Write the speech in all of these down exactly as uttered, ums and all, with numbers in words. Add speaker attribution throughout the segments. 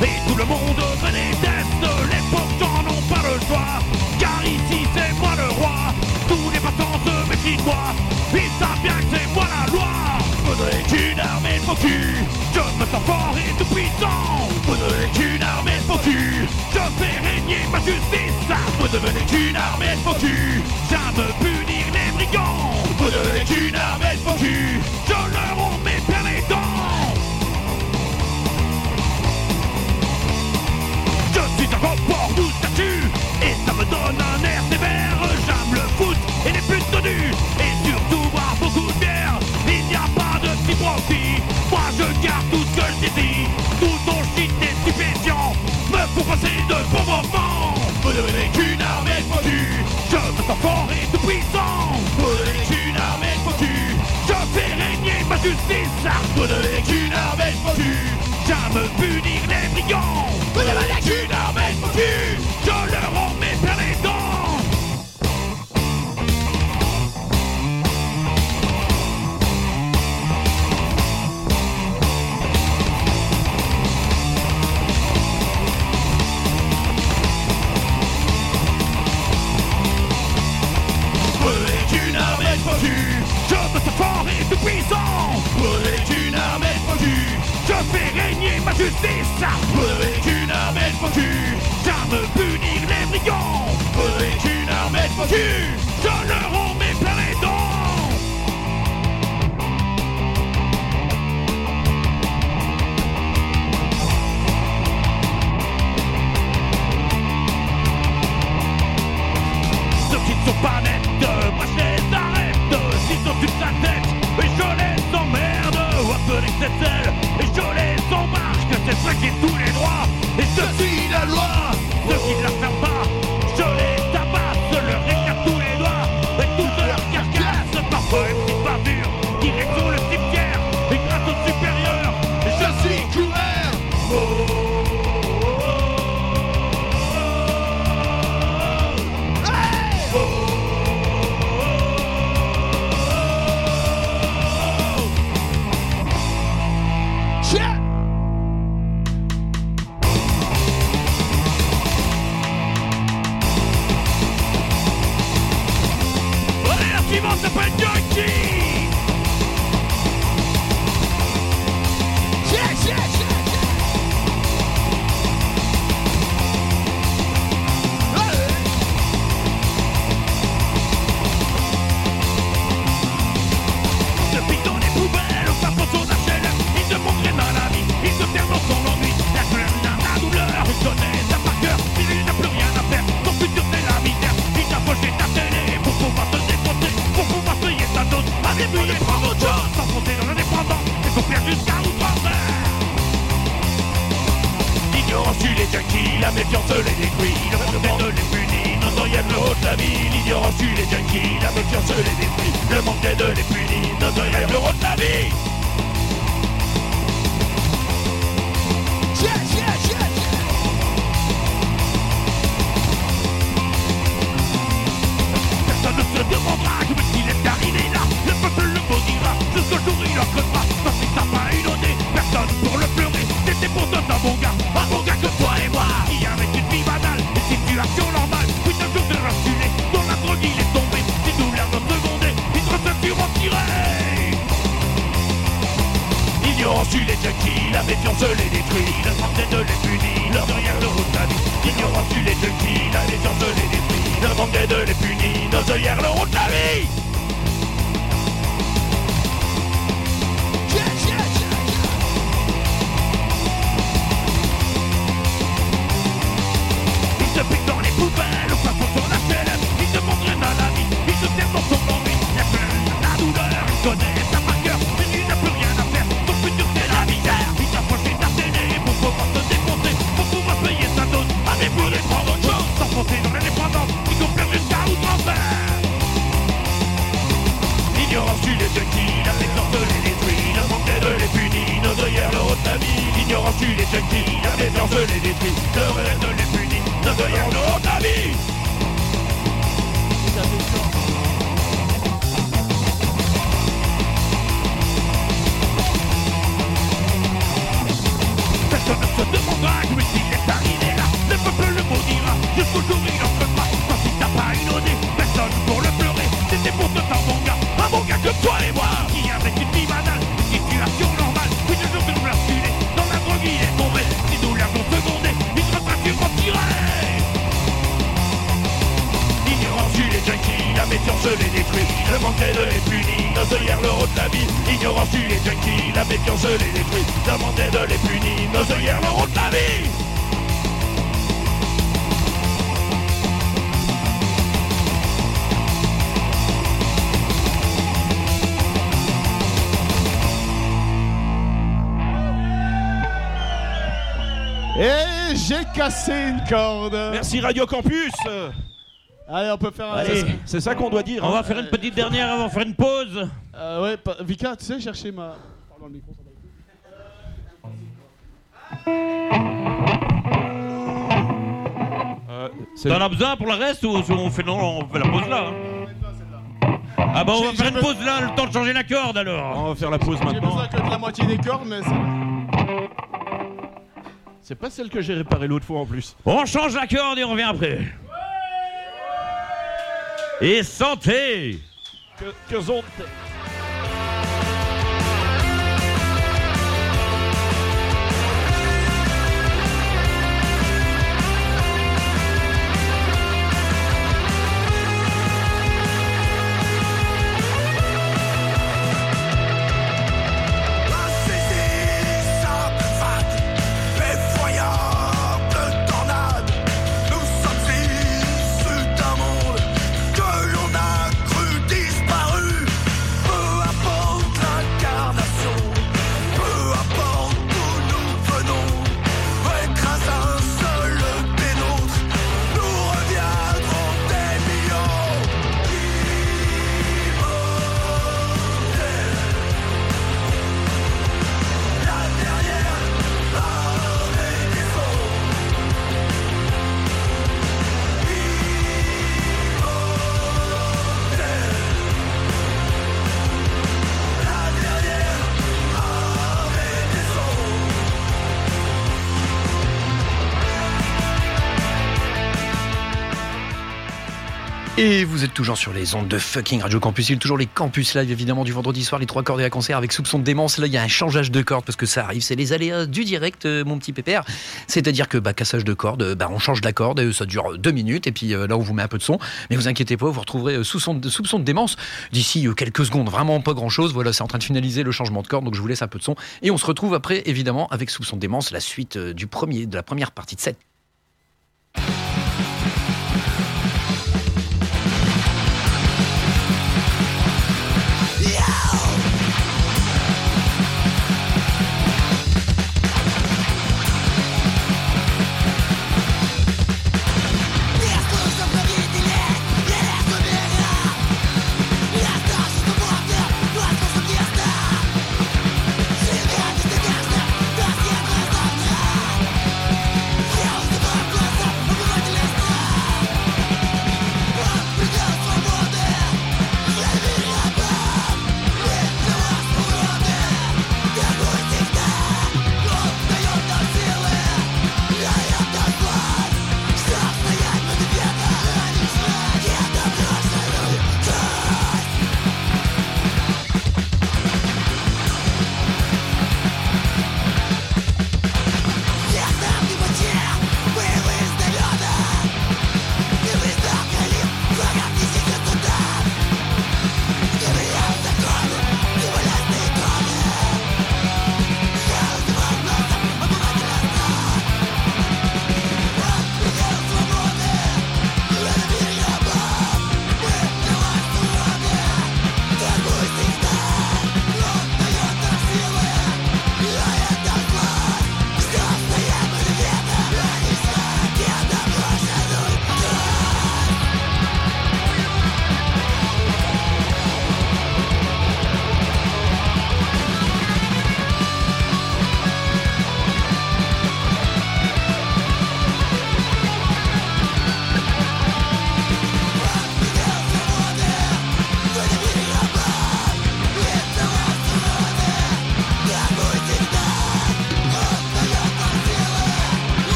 Speaker 1: Et tout le monde me déteste, les pauvres gens n'ont pas le choix. Car ici c'est moi le roi, tous les passants se méfient de moi. Ils savent bien que c'est moi la loi. Faudrait qu'une armée de faux cul, je me sens fort et tout puissant. Faudrait qu'une armée de faux cul, je fais régner ma justice. Vous devenez qu'une armée de faux cul, j'aime punir les brigands. Vous devenez qu'une armée de faux cul, je leur en mets plein les dents. Je suis un gros porc tout statue, et ça me donne un air sévère. J'aime le foot et les putes de nu, et surtout boire beaucoup de bière. Il n'y a pas de petit profit, moi je garde tout ce que je désire. Tout ton shit est stupéfiant, me font passer de bons moments. Vous devenez qu'une armée de faux cul, je me sens fort et tout puissant. Vous devenez qu'une armée de faux cul, je fais régner ma justice. Vous devenez qu'une armée de faux cul, j'aime punir les brigands. Vous devenez qu'une armée de faux cul, je leur en mets plein les dents. Je me sens fort et tout puissant. Vous êtes une armée de faux cul, je fais régner ma justice. Vous êtes une armée de faux cul, j'aime punir les brigands. Vous êtes une armée de faux cul, je leur en mets plein les dents. Ceux qui ne sont pas nets, moi je les arrête. Ils sont toute la tête, et je les emmerde. Appelez cette aile, et je les embarque. C'est ceux qui ont tous les droits, et je suis la loi. Ceux qui ne la ferment pas, je les tabasse. Leur écarte tous les doigts, et toutes leurs carcasses. Parfois une petite bavure, direction le cimetière. Et grâce au supérieur, je suis couvert. Oh, oh, oh, oh. Hey, oh. Suivant s'appelle Junkie. Yeah, yeah, yeah, yeah. Allez. Depuis dans les poubelles, au fin fond son H L M, il se montre dans la vie, il se perd dans son ennui. La douleur, la douleur, il connaît ça par cœur, il n'a plus rien à faire, son futur c'est la misère. Il t'a poché ta télé pour pouvoir te défoncer, pour pouvoir payer sa dose, à débrouiller prendre autre chose, s'enfoncer dans l'indépendant, et qu'on perd jusqu'à outre-mer. L'ignorance tue les junkies, la méfiance les détruit, le manque d'aide les punit, nos oreilles le haut de la vie. L'ignorance tue les junkies, la méfiance les détruit, le manque d'aide les punit, nos oreilles le haut de la vie. Yeah, yeah, yeah, yeah. Personne ne se demandera comment il est arrivé là. Le peuple le maudira, jusqu'au jour il en connera. Parce que t'as pas inondé, personne pour le pleurer. C'était pourtant un bon gars, un bon gars comme toi et moi, qui avec une vie banale, une situation normale. Puis un jour de rassurer, dans la drogue il est tombé. Ses douleurs non secondées, il se refait en tirer. L'ignorance tue les junkies, la méfiance les détruit, le manque d'aide les punit, leur derrière le route de la vie. L'ignorance tue les junkies, la méfiance les détruit, le manque d'aide les punit, nos œillères le route de la vie. Yeah, yeah, yeah, yeah. Il se pique dans les poubelles, au fin fond son H L M, il se montre dans la vie, il se perd dans son ennui. La peur, la douleur, il connaît ça par cœur, mais il n'a plus rien à faire, son futur c'est la misère. Il t'a poché ta télé pour pouvoir se défoncer, pour pouvoir payer sa dose, à défaut de prendre autre chose, s'enfoncer dans l'indépendance, il qu'on perd jusqu'à outre-mer. L'ignorance tue les junkies, la méfiance les détruit, le manque d'aide les punit, nos œillères le haut de la vie. L'ignorance tue les junkies, la méfiance les détruit, le reste les punit, nos œillères le haut de la vie. Personne ne se demandera Le manque d'aide les punit, nos œillères l'euro de la vie. Ignorance tue les junkies, la méfiance les détruit. Le manque d'aide les punit, nos œillères l'euro de la vie.
Speaker 2: Et j'ai cassé une corde.
Speaker 3: Merci Radio Campus.
Speaker 2: Allez, on peut faire un...
Speaker 3: Allez, c'est ça qu'on doit dire.
Speaker 4: On
Speaker 3: hein.
Speaker 4: va faire une petite dernière avant de faire une pause.
Speaker 2: Euh, ouais, pa- Vika, tu sais chercher ma... Pardon, le micro,
Speaker 3: Euh, c'est
Speaker 4: T'en as besoin pour le reste ou on fait, non, on fait la pause là hein. Ah bah on va
Speaker 2: J'ai-
Speaker 4: faire
Speaker 2: j'ai
Speaker 4: une pause là, le temps de changer la corde alors.
Speaker 3: On va faire la pause
Speaker 2: J'ai
Speaker 3: maintenant.
Speaker 2: besoin que de la moitié des cordes, mais c'est...
Speaker 3: C'est pas celle que j'ai réparée l'autre fois en plus.
Speaker 4: On change la corde et on revient après. Et santé.
Speaker 3: Que, que zone.
Speaker 1: Que l'on a cru disparu. Peu importe
Speaker 5: Et vous êtes toujours sur les ondes de fucking Radio Campus. Il y a toujours les campus live, évidemment, du vendredi soir, les trois cordes et à concert avec soupçon de démence. Là, il y a un changeage de cordes parce que ça arrive. C'est les aléas du direct, euh, mon petit pépère. C'est-à-dire que, bah, cassage de cordes, bah, on change la corde, et ça dure deux minutes. Et puis euh, là, on vous met un peu de son. Mais vous inquiétez pas, vous retrouverez euh, soupçon, de, soupçon de démence d'ici euh, quelques secondes. Vraiment pas grand-chose. Voilà, c'est en train de finaliser le changement de corde. Donc, je vous laisse un peu de son. Et on se retrouve après, évidemment, avec soupçon de démence, la suite euh, du premier, de la première partie de cette.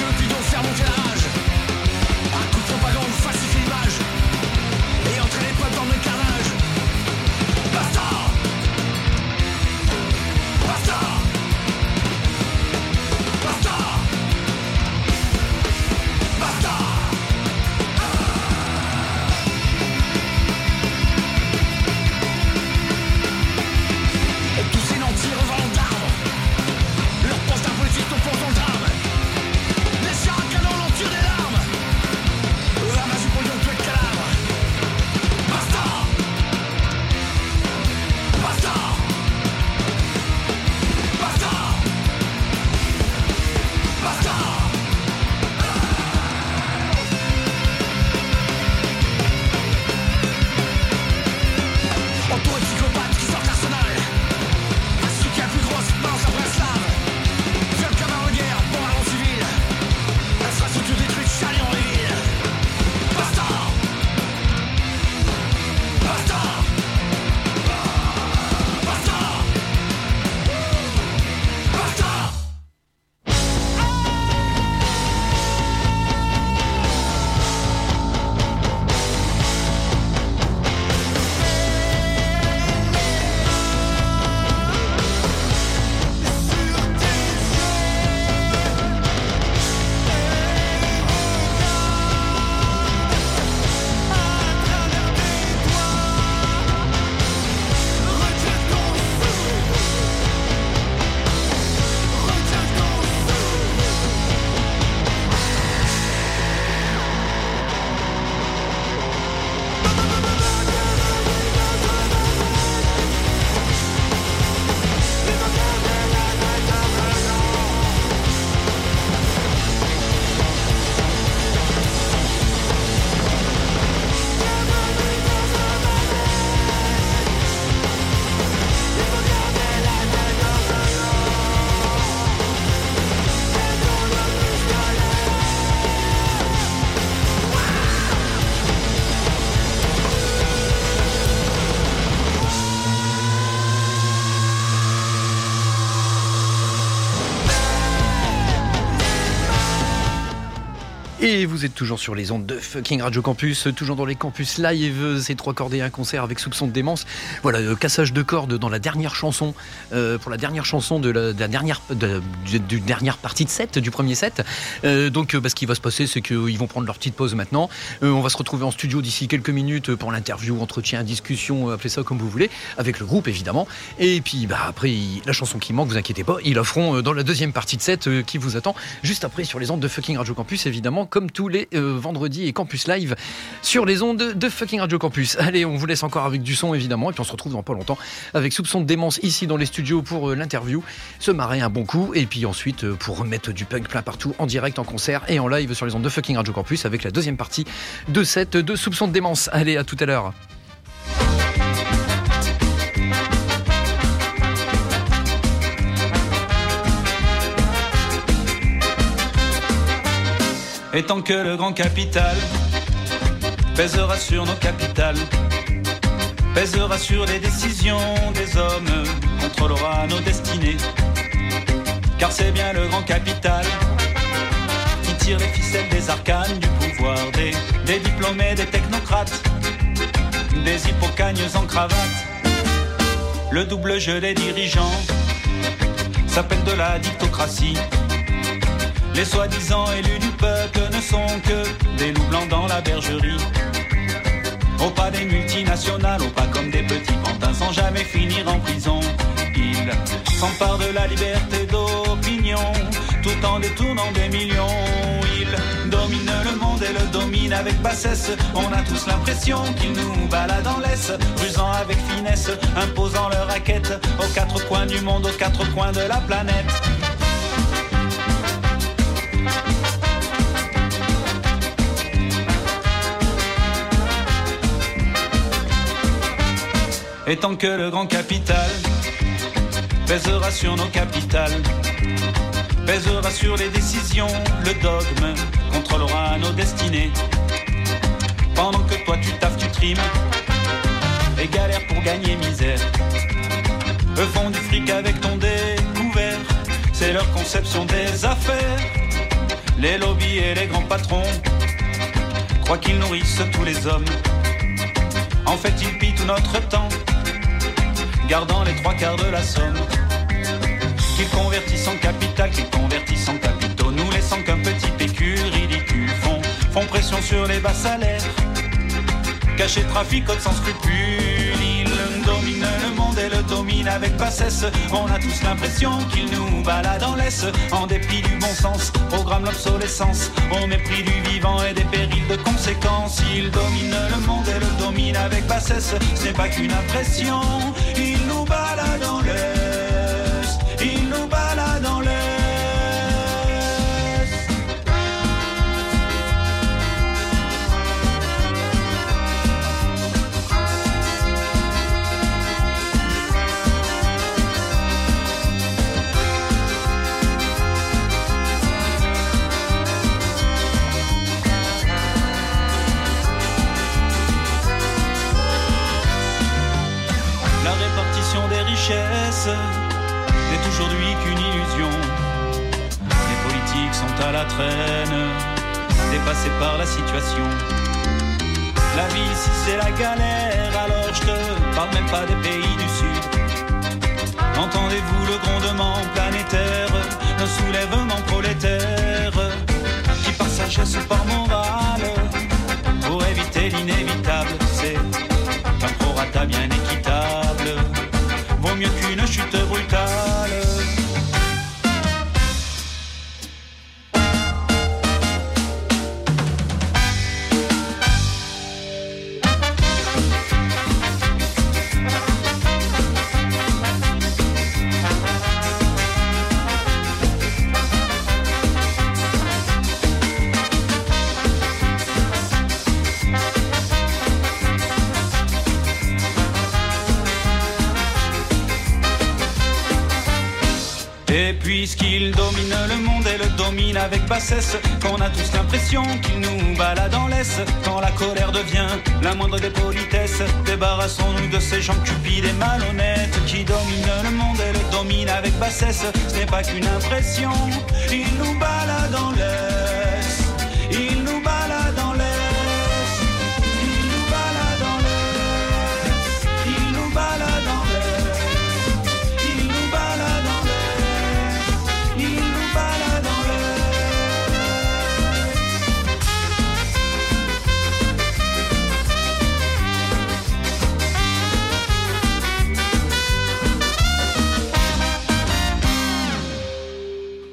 Speaker 1: Et entraîner pas
Speaker 5: Et vous êtes toujours sur les ondes de fucking Radio Campus, toujours dans les campus live, ces trois cordes et un concert avec soupçon de démence. Voilà, euh, cassage de cordes dans la dernière chanson, euh, pour la dernière chanson de la, de la dernière, de, de, de dernière partie de set, du premier set. Euh, donc, euh, bah, ce qui va se passer, c'est qu'ils vont prendre leur petite pause maintenant. Euh, on va se retrouver en studio d'ici quelques minutes pour l'interview, entretien, discussion, appelez ça comme vous voulez, avec le groupe évidemment. Et puis, bah, après, la chanson qui manque, vous inquiétez pas, ils la feront dans la deuxième partie de set euh, qui vous attend juste après sur les ondes de fucking Radio Campus, évidemment, comme tous les euh, vendredis et Campus Live sur les ondes de fucking Radio Campus. Allez, on vous laisse encore avec du son, évidemment, et puis on se retrouve dans pas longtemps avec soupçon de démence ici dans les studios pour euh, l'interview, se marrer un bon coup, et puis ensuite euh, pour remettre du punk plein partout en direct, en concert et en live sur les ondes de fucking Radio Campus avec la deuxième partie de cette de soupçon de démence. Allez, à tout à l'heure.
Speaker 6: Et tant que le grand capital pèsera sur nos capitales, pèsera sur les décisions des hommes, contrôlera nos destinées. Car c'est bien le grand capital qui tire les ficelles des arcanes du pouvoir, des, des diplômés, des technocrates, des hippocagnes en cravate. Le double jeu des dirigeants s'appelle de la dictocratie. Les soi-disant élus du peuple ne sont que des loups blancs dans la bergerie. Au pas des multinationales, au pas comme des petits pantins sans jamais finir en prison. Ils s'emparent de la liberté d'opinion tout en détournant des millions. Ils dominent le monde et le dominent avec bassesse. On a tous l'impression qu'ils nous baladent en laisse, rusant avec finesse, imposant leur raquette aux quatre coins du monde, aux quatre coins de la planète. Et tant que le grand capital pèsera sur nos capitales, pèsera sur les décisions, le dogme contrôlera nos destinées. Pendant que toi tu taffes, tu trimes et galères pour gagner misère. Eux font du fric avec ton découvert, c'est leur conception des affaires. Les lobbies et les grands patrons croient qu'ils nourrissent tous les hommes. En fait ils pillent tout notre temps, gardant les trois quarts de la somme. Qu'ils convertissent en capital, qu'ils convertissent en capitaux, nous laissant qu'un petit pécule ridicule. Font, font pression sur les bas salaires, cachés traficotent sans scrupules. Ils dominent le monde et le dominent avec bassesse. On a tous l'impression qu'ils nous baladent en laisse, en dépit du bon sens, programme l'obsolescence, au mépris du vivant et des périls de conséquences. Ils dominent le monde et le dominent avec bassesse. Ce n'est pas qu'une impression, ils nous baladent en laisse, ils nous baladent en laisse. Des richesses n'est aujourd'hui qu'une illusion. Les politiques sont à la traîne, dépassés par la situation. La vie ici c'est la galère, alors je te parle même pas des pays du Sud. Entendez-vous le grondement planétaire, le soulèvement prolétaire, qui par sagesse ou par morale, pour éviter l'inévitable, c'est un prorata bien équitable. Vaut mieux qu'une chute brutale. Puisqu'il domine le monde et le domine avec bassesse, qu'on a tous l'impression qu'il nous balade en laisse. Quand la colère devient la moindre des politesses, débarrassons-nous de ces gens cupides et malhonnêtes qui dominent le monde et le dominent avec bassesse. Ce n'est pas qu'une impression, ils nous baladent en laisse, ils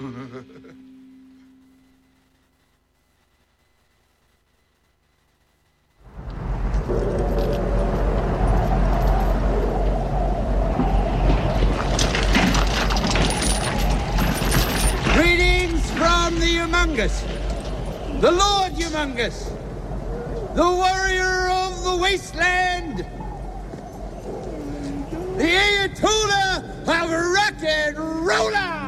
Speaker 7: Greetings from the Humongous, the Lord Humongous, the warrior of the wasteland, the Ayatollah of rock and roller.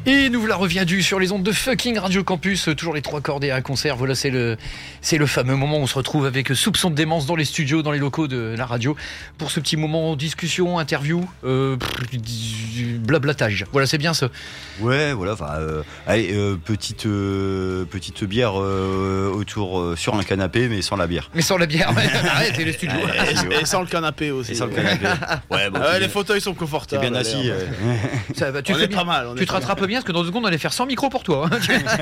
Speaker 5: Et nous voilà reviendus sur les ondes de fucking Radio Campus, toujours les trois cordes et un concert. Voilà, c'est le, c'est le fameux moment où on se retrouve avec Soupçon de démence dans les studios, dans les locaux de la radio, pour ce petit moment discussion, interview, euh, blablatage. Voilà, c'est bien ça.
Speaker 8: Ouais, voilà. Enfin, euh, allez, euh, petite euh, petite bière euh, autour euh, sur un canapé, mais sans la bière.
Speaker 5: Mais sans la bière. Ouais, arrête, c'est les studios.
Speaker 2: Et, et sans le canapé aussi.
Speaker 8: Et sans le canapé. Ouais, bon,
Speaker 2: ouais, les fauteuils sont confortables.
Speaker 8: T'es bien assis. Euh.
Speaker 5: Ça va, tu
Speaker 2: on
Speaker 5: fais
Speaker 2: est
Speaker 5: bien.
Speaker 2: pas mal. On
Speaker 5: tu
Speaker 2: est
Speaker 5: te rattrapes bien, parce que dans deux secondes, on allait faire cent micros pour toi.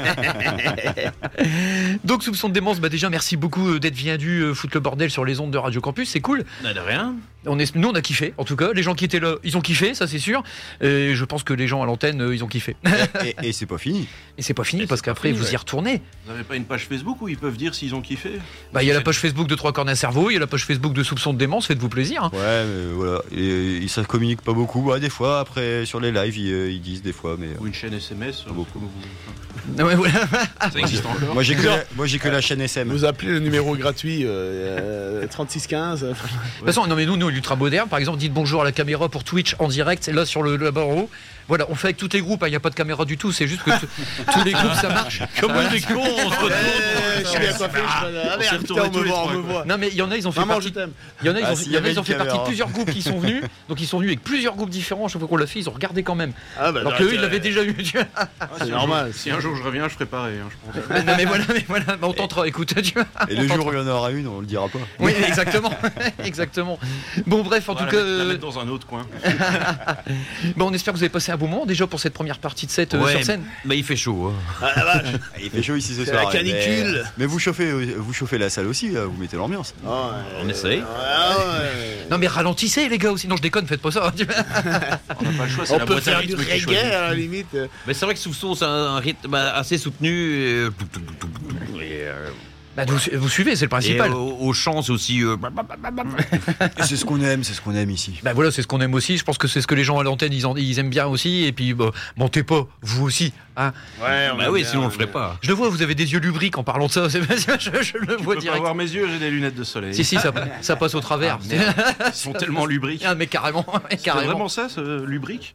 Speaker 5: Donc, Soupçon de démence, bah déjà, merci beaucoup d'être venu euh, foutre le bordel sur les ondes de Radio Campus, c'est cool.
Speaker 4: De rien.
Speaker 5: On est, nous, on a kiffé, en tout cas. Les gens qui étaient là, ils ont kiffé, ça c'est sûr. Et je pense que les gens à l'antenne, euh, ils ont kiffé.
Speaker 8: Et, et c'est pas fini.
Speaker 5: Et c'est pas fini,
Speaker 3: Et
Speaker 5: parce
Speaker 3: c'est pas
Speaker 5: qu'après,
Speaker 3: fini,
Speaker 5: vous
Speaker 3: ouais.
Speaker 5: y retournez.
Speaker 3: Vous n'avez pas une page Facebook où ils peuvent dire s'ils ont kiffé?
Speaker 5: Bah, il y a la page Facebook de Trois Cornes à Cerveau, il y a la page Facebook de Soupçon de démence, faites-vous plaisir. Hein.
Speaker 8: Ouais, mais voilà. Et, et ça communique pas beaucoup. Ouais, des fois, après, sur les lives, ils, ils disent des fois, mais.
Speaker 3: Ou une chaîne S M S.
Speaker 8: Beaucoup.
Speaker 3: comme vous-
Speaker 5: Ouais, voilà.
Speaker 3: Ça existe encore.
Speaker 8: Moi, j'ai que, la, moi, j'ai que la chaîne S M.
Speaker 2: Vous appelez le numéro gratuit euh, trente-six quinze.
Speaker 5: De toute façon, non mais nous, nous, l'ultra moderne, par exemple, dites bonjour à la caméra pour Twitch en direct, là sur le là-bas en haut. Voilà, on fait avec tous les groupes, il n'y a pas de caméra du tout, c'est juste que t- tous les groupes ça marche.
Speaker 4: Comme on est con, on se retrouve.
Speaker 2: Je suis bien coiffé. Ah merde,
Speaker 3: s'est
Speaker 2: putain,
Speaker 3: retrouvés
Speaker 2: on
Speaker 3: tous
Speaker 2: me
Speaker 3: les
Speaker 2: voit, on
Speaker 3: trois,
Speaker 2: me
Speaker 3: quoi.
Speaker 2: voit.
Speaker 5: Non mais il y en a, ils ont fait
Speaker 2: Maman, je
Speaker 5: partie.
Speaker 2: t'aime.
Speaker 5: Il y en a, ils
Speaker 8: Ah,
Speaker 5: ont,
Speaker 8: s'il
Speaker 5: il y en
Speaker 8: y
Speaker 5: a,
Speaker 8: avait
Speaker 5: ils ont
Speaker 8: une
Speaker 5: fait partie de
Speaker 8: caméra.
Speaker 5: plusieurs groupes qui sont venus. Donc ils sont venus avec plusieurs groupes différents. Chaque fois qu'on l'a fait, ils ont regardé quand même.
Speaker 2: Ah bah,
Speaker 5: Alors
Speaker 2: j'aurais
Speaker 5: qu'eux, ils
Speaker 2: été-
Speaker 5: l'avaient déjà eu. tu vois.
Speaker 2: C'est
Speaker 3: Si un
Speaker 2: normal.
Speaker 3: jour- Si un jour je reviens, je ferai pareil. hein, je pense.
Speaker 5: non mais voilà, mais voilà, bah, on tentera. Écoute, tu vois.
Speaker 8: Et le jour où il y en aura une, on le dira pas.
Speaker 5: Oui, exactement, exactement. Bon bref, en
Speaker 3: On va
Speaker 5: tout
Speaker 3: la
Speaker 5: cas,
Speaker 3: mettre- la
Speaker 5: euh,
Speaker 3: mettre dans un autre coin.
Speaker 5: bon, on espère que vous avez passé un bon moment déjà pour cette première partie de set euh,
Speaker 4: Ouais,
Speaker 5: sur scène.
Speaker 4: mais il fait chaud. Hein.
Speaker 2: Ah la vache.
Speaker 8: Il fait chaud ici ce
Speaker 2: C'est
Speaker 8: soir.
Speaker 2: la canicule.
Speaker 8: Mais, mais vous chauffez, vous chauffez la salle aussi, là, vous mettez l'ambiance.
Speaker 2: Oh, ouais.
Speaker 4: On essaye.
Speaker 2: Ah ouais.
Speaker 5: Non mais ralentissez les gars aussi. Non je déconne, faites pas ça. tu vois.
Speaker 3: On n'a pas le choix, c'est
Speaker 2: On
Speaker 3: la
Speaker 2: peut
Speaker 3: boîte à
Speaker 2: faire du
Speaker 3: rythme qui choisit.
Speaker 2: reggae à la limite.
Speaker 4: Mais c'est vrai que Soupçon, c'est un rythme bah, assez soutenu. Et, et, euh,
Speaker 5: Bah, vous, vous suivez, c'est le
Speaker 4: et
Speaker 5: principal.
Speaker 4: au, au chant, c'est aussi. euh,
Speaker 8: Et c'est ce qu'on aime, c'est ce qu'on aime ici.
Speaker 5: Bah voilà, c'est ce qu'on aime aussi. Je pense que c'est ce que les gens à l'antenne ils, en- ils aiment bien aussi. Et puis, bah, mentez pas, vous aussi. Hein.
Speaker 2: Ouais,
Speaker 4: bah oui, sinon on le ferait pas.
Speaker 5: Je le vois, vous avez des yeux lubriques en parlant de ça. C'est- je, je le
Speaker 3: Je
Speaker 5: vois
Speaker 3: peux pas
Speaker 5: direct.
Speaker 3: avoir mes yeux, j'ai des lunettes de soleil.
Speaker 5: Si si, ça, ça passe au travers.
Speaker 3: Ils sont tellement lubriques.
Speaker 5: Ah, mais carrément, ouais,
Speaker 3: C'est
Speaker 5: carrément.
Speaker 3: vraiment ça, ce lubrique?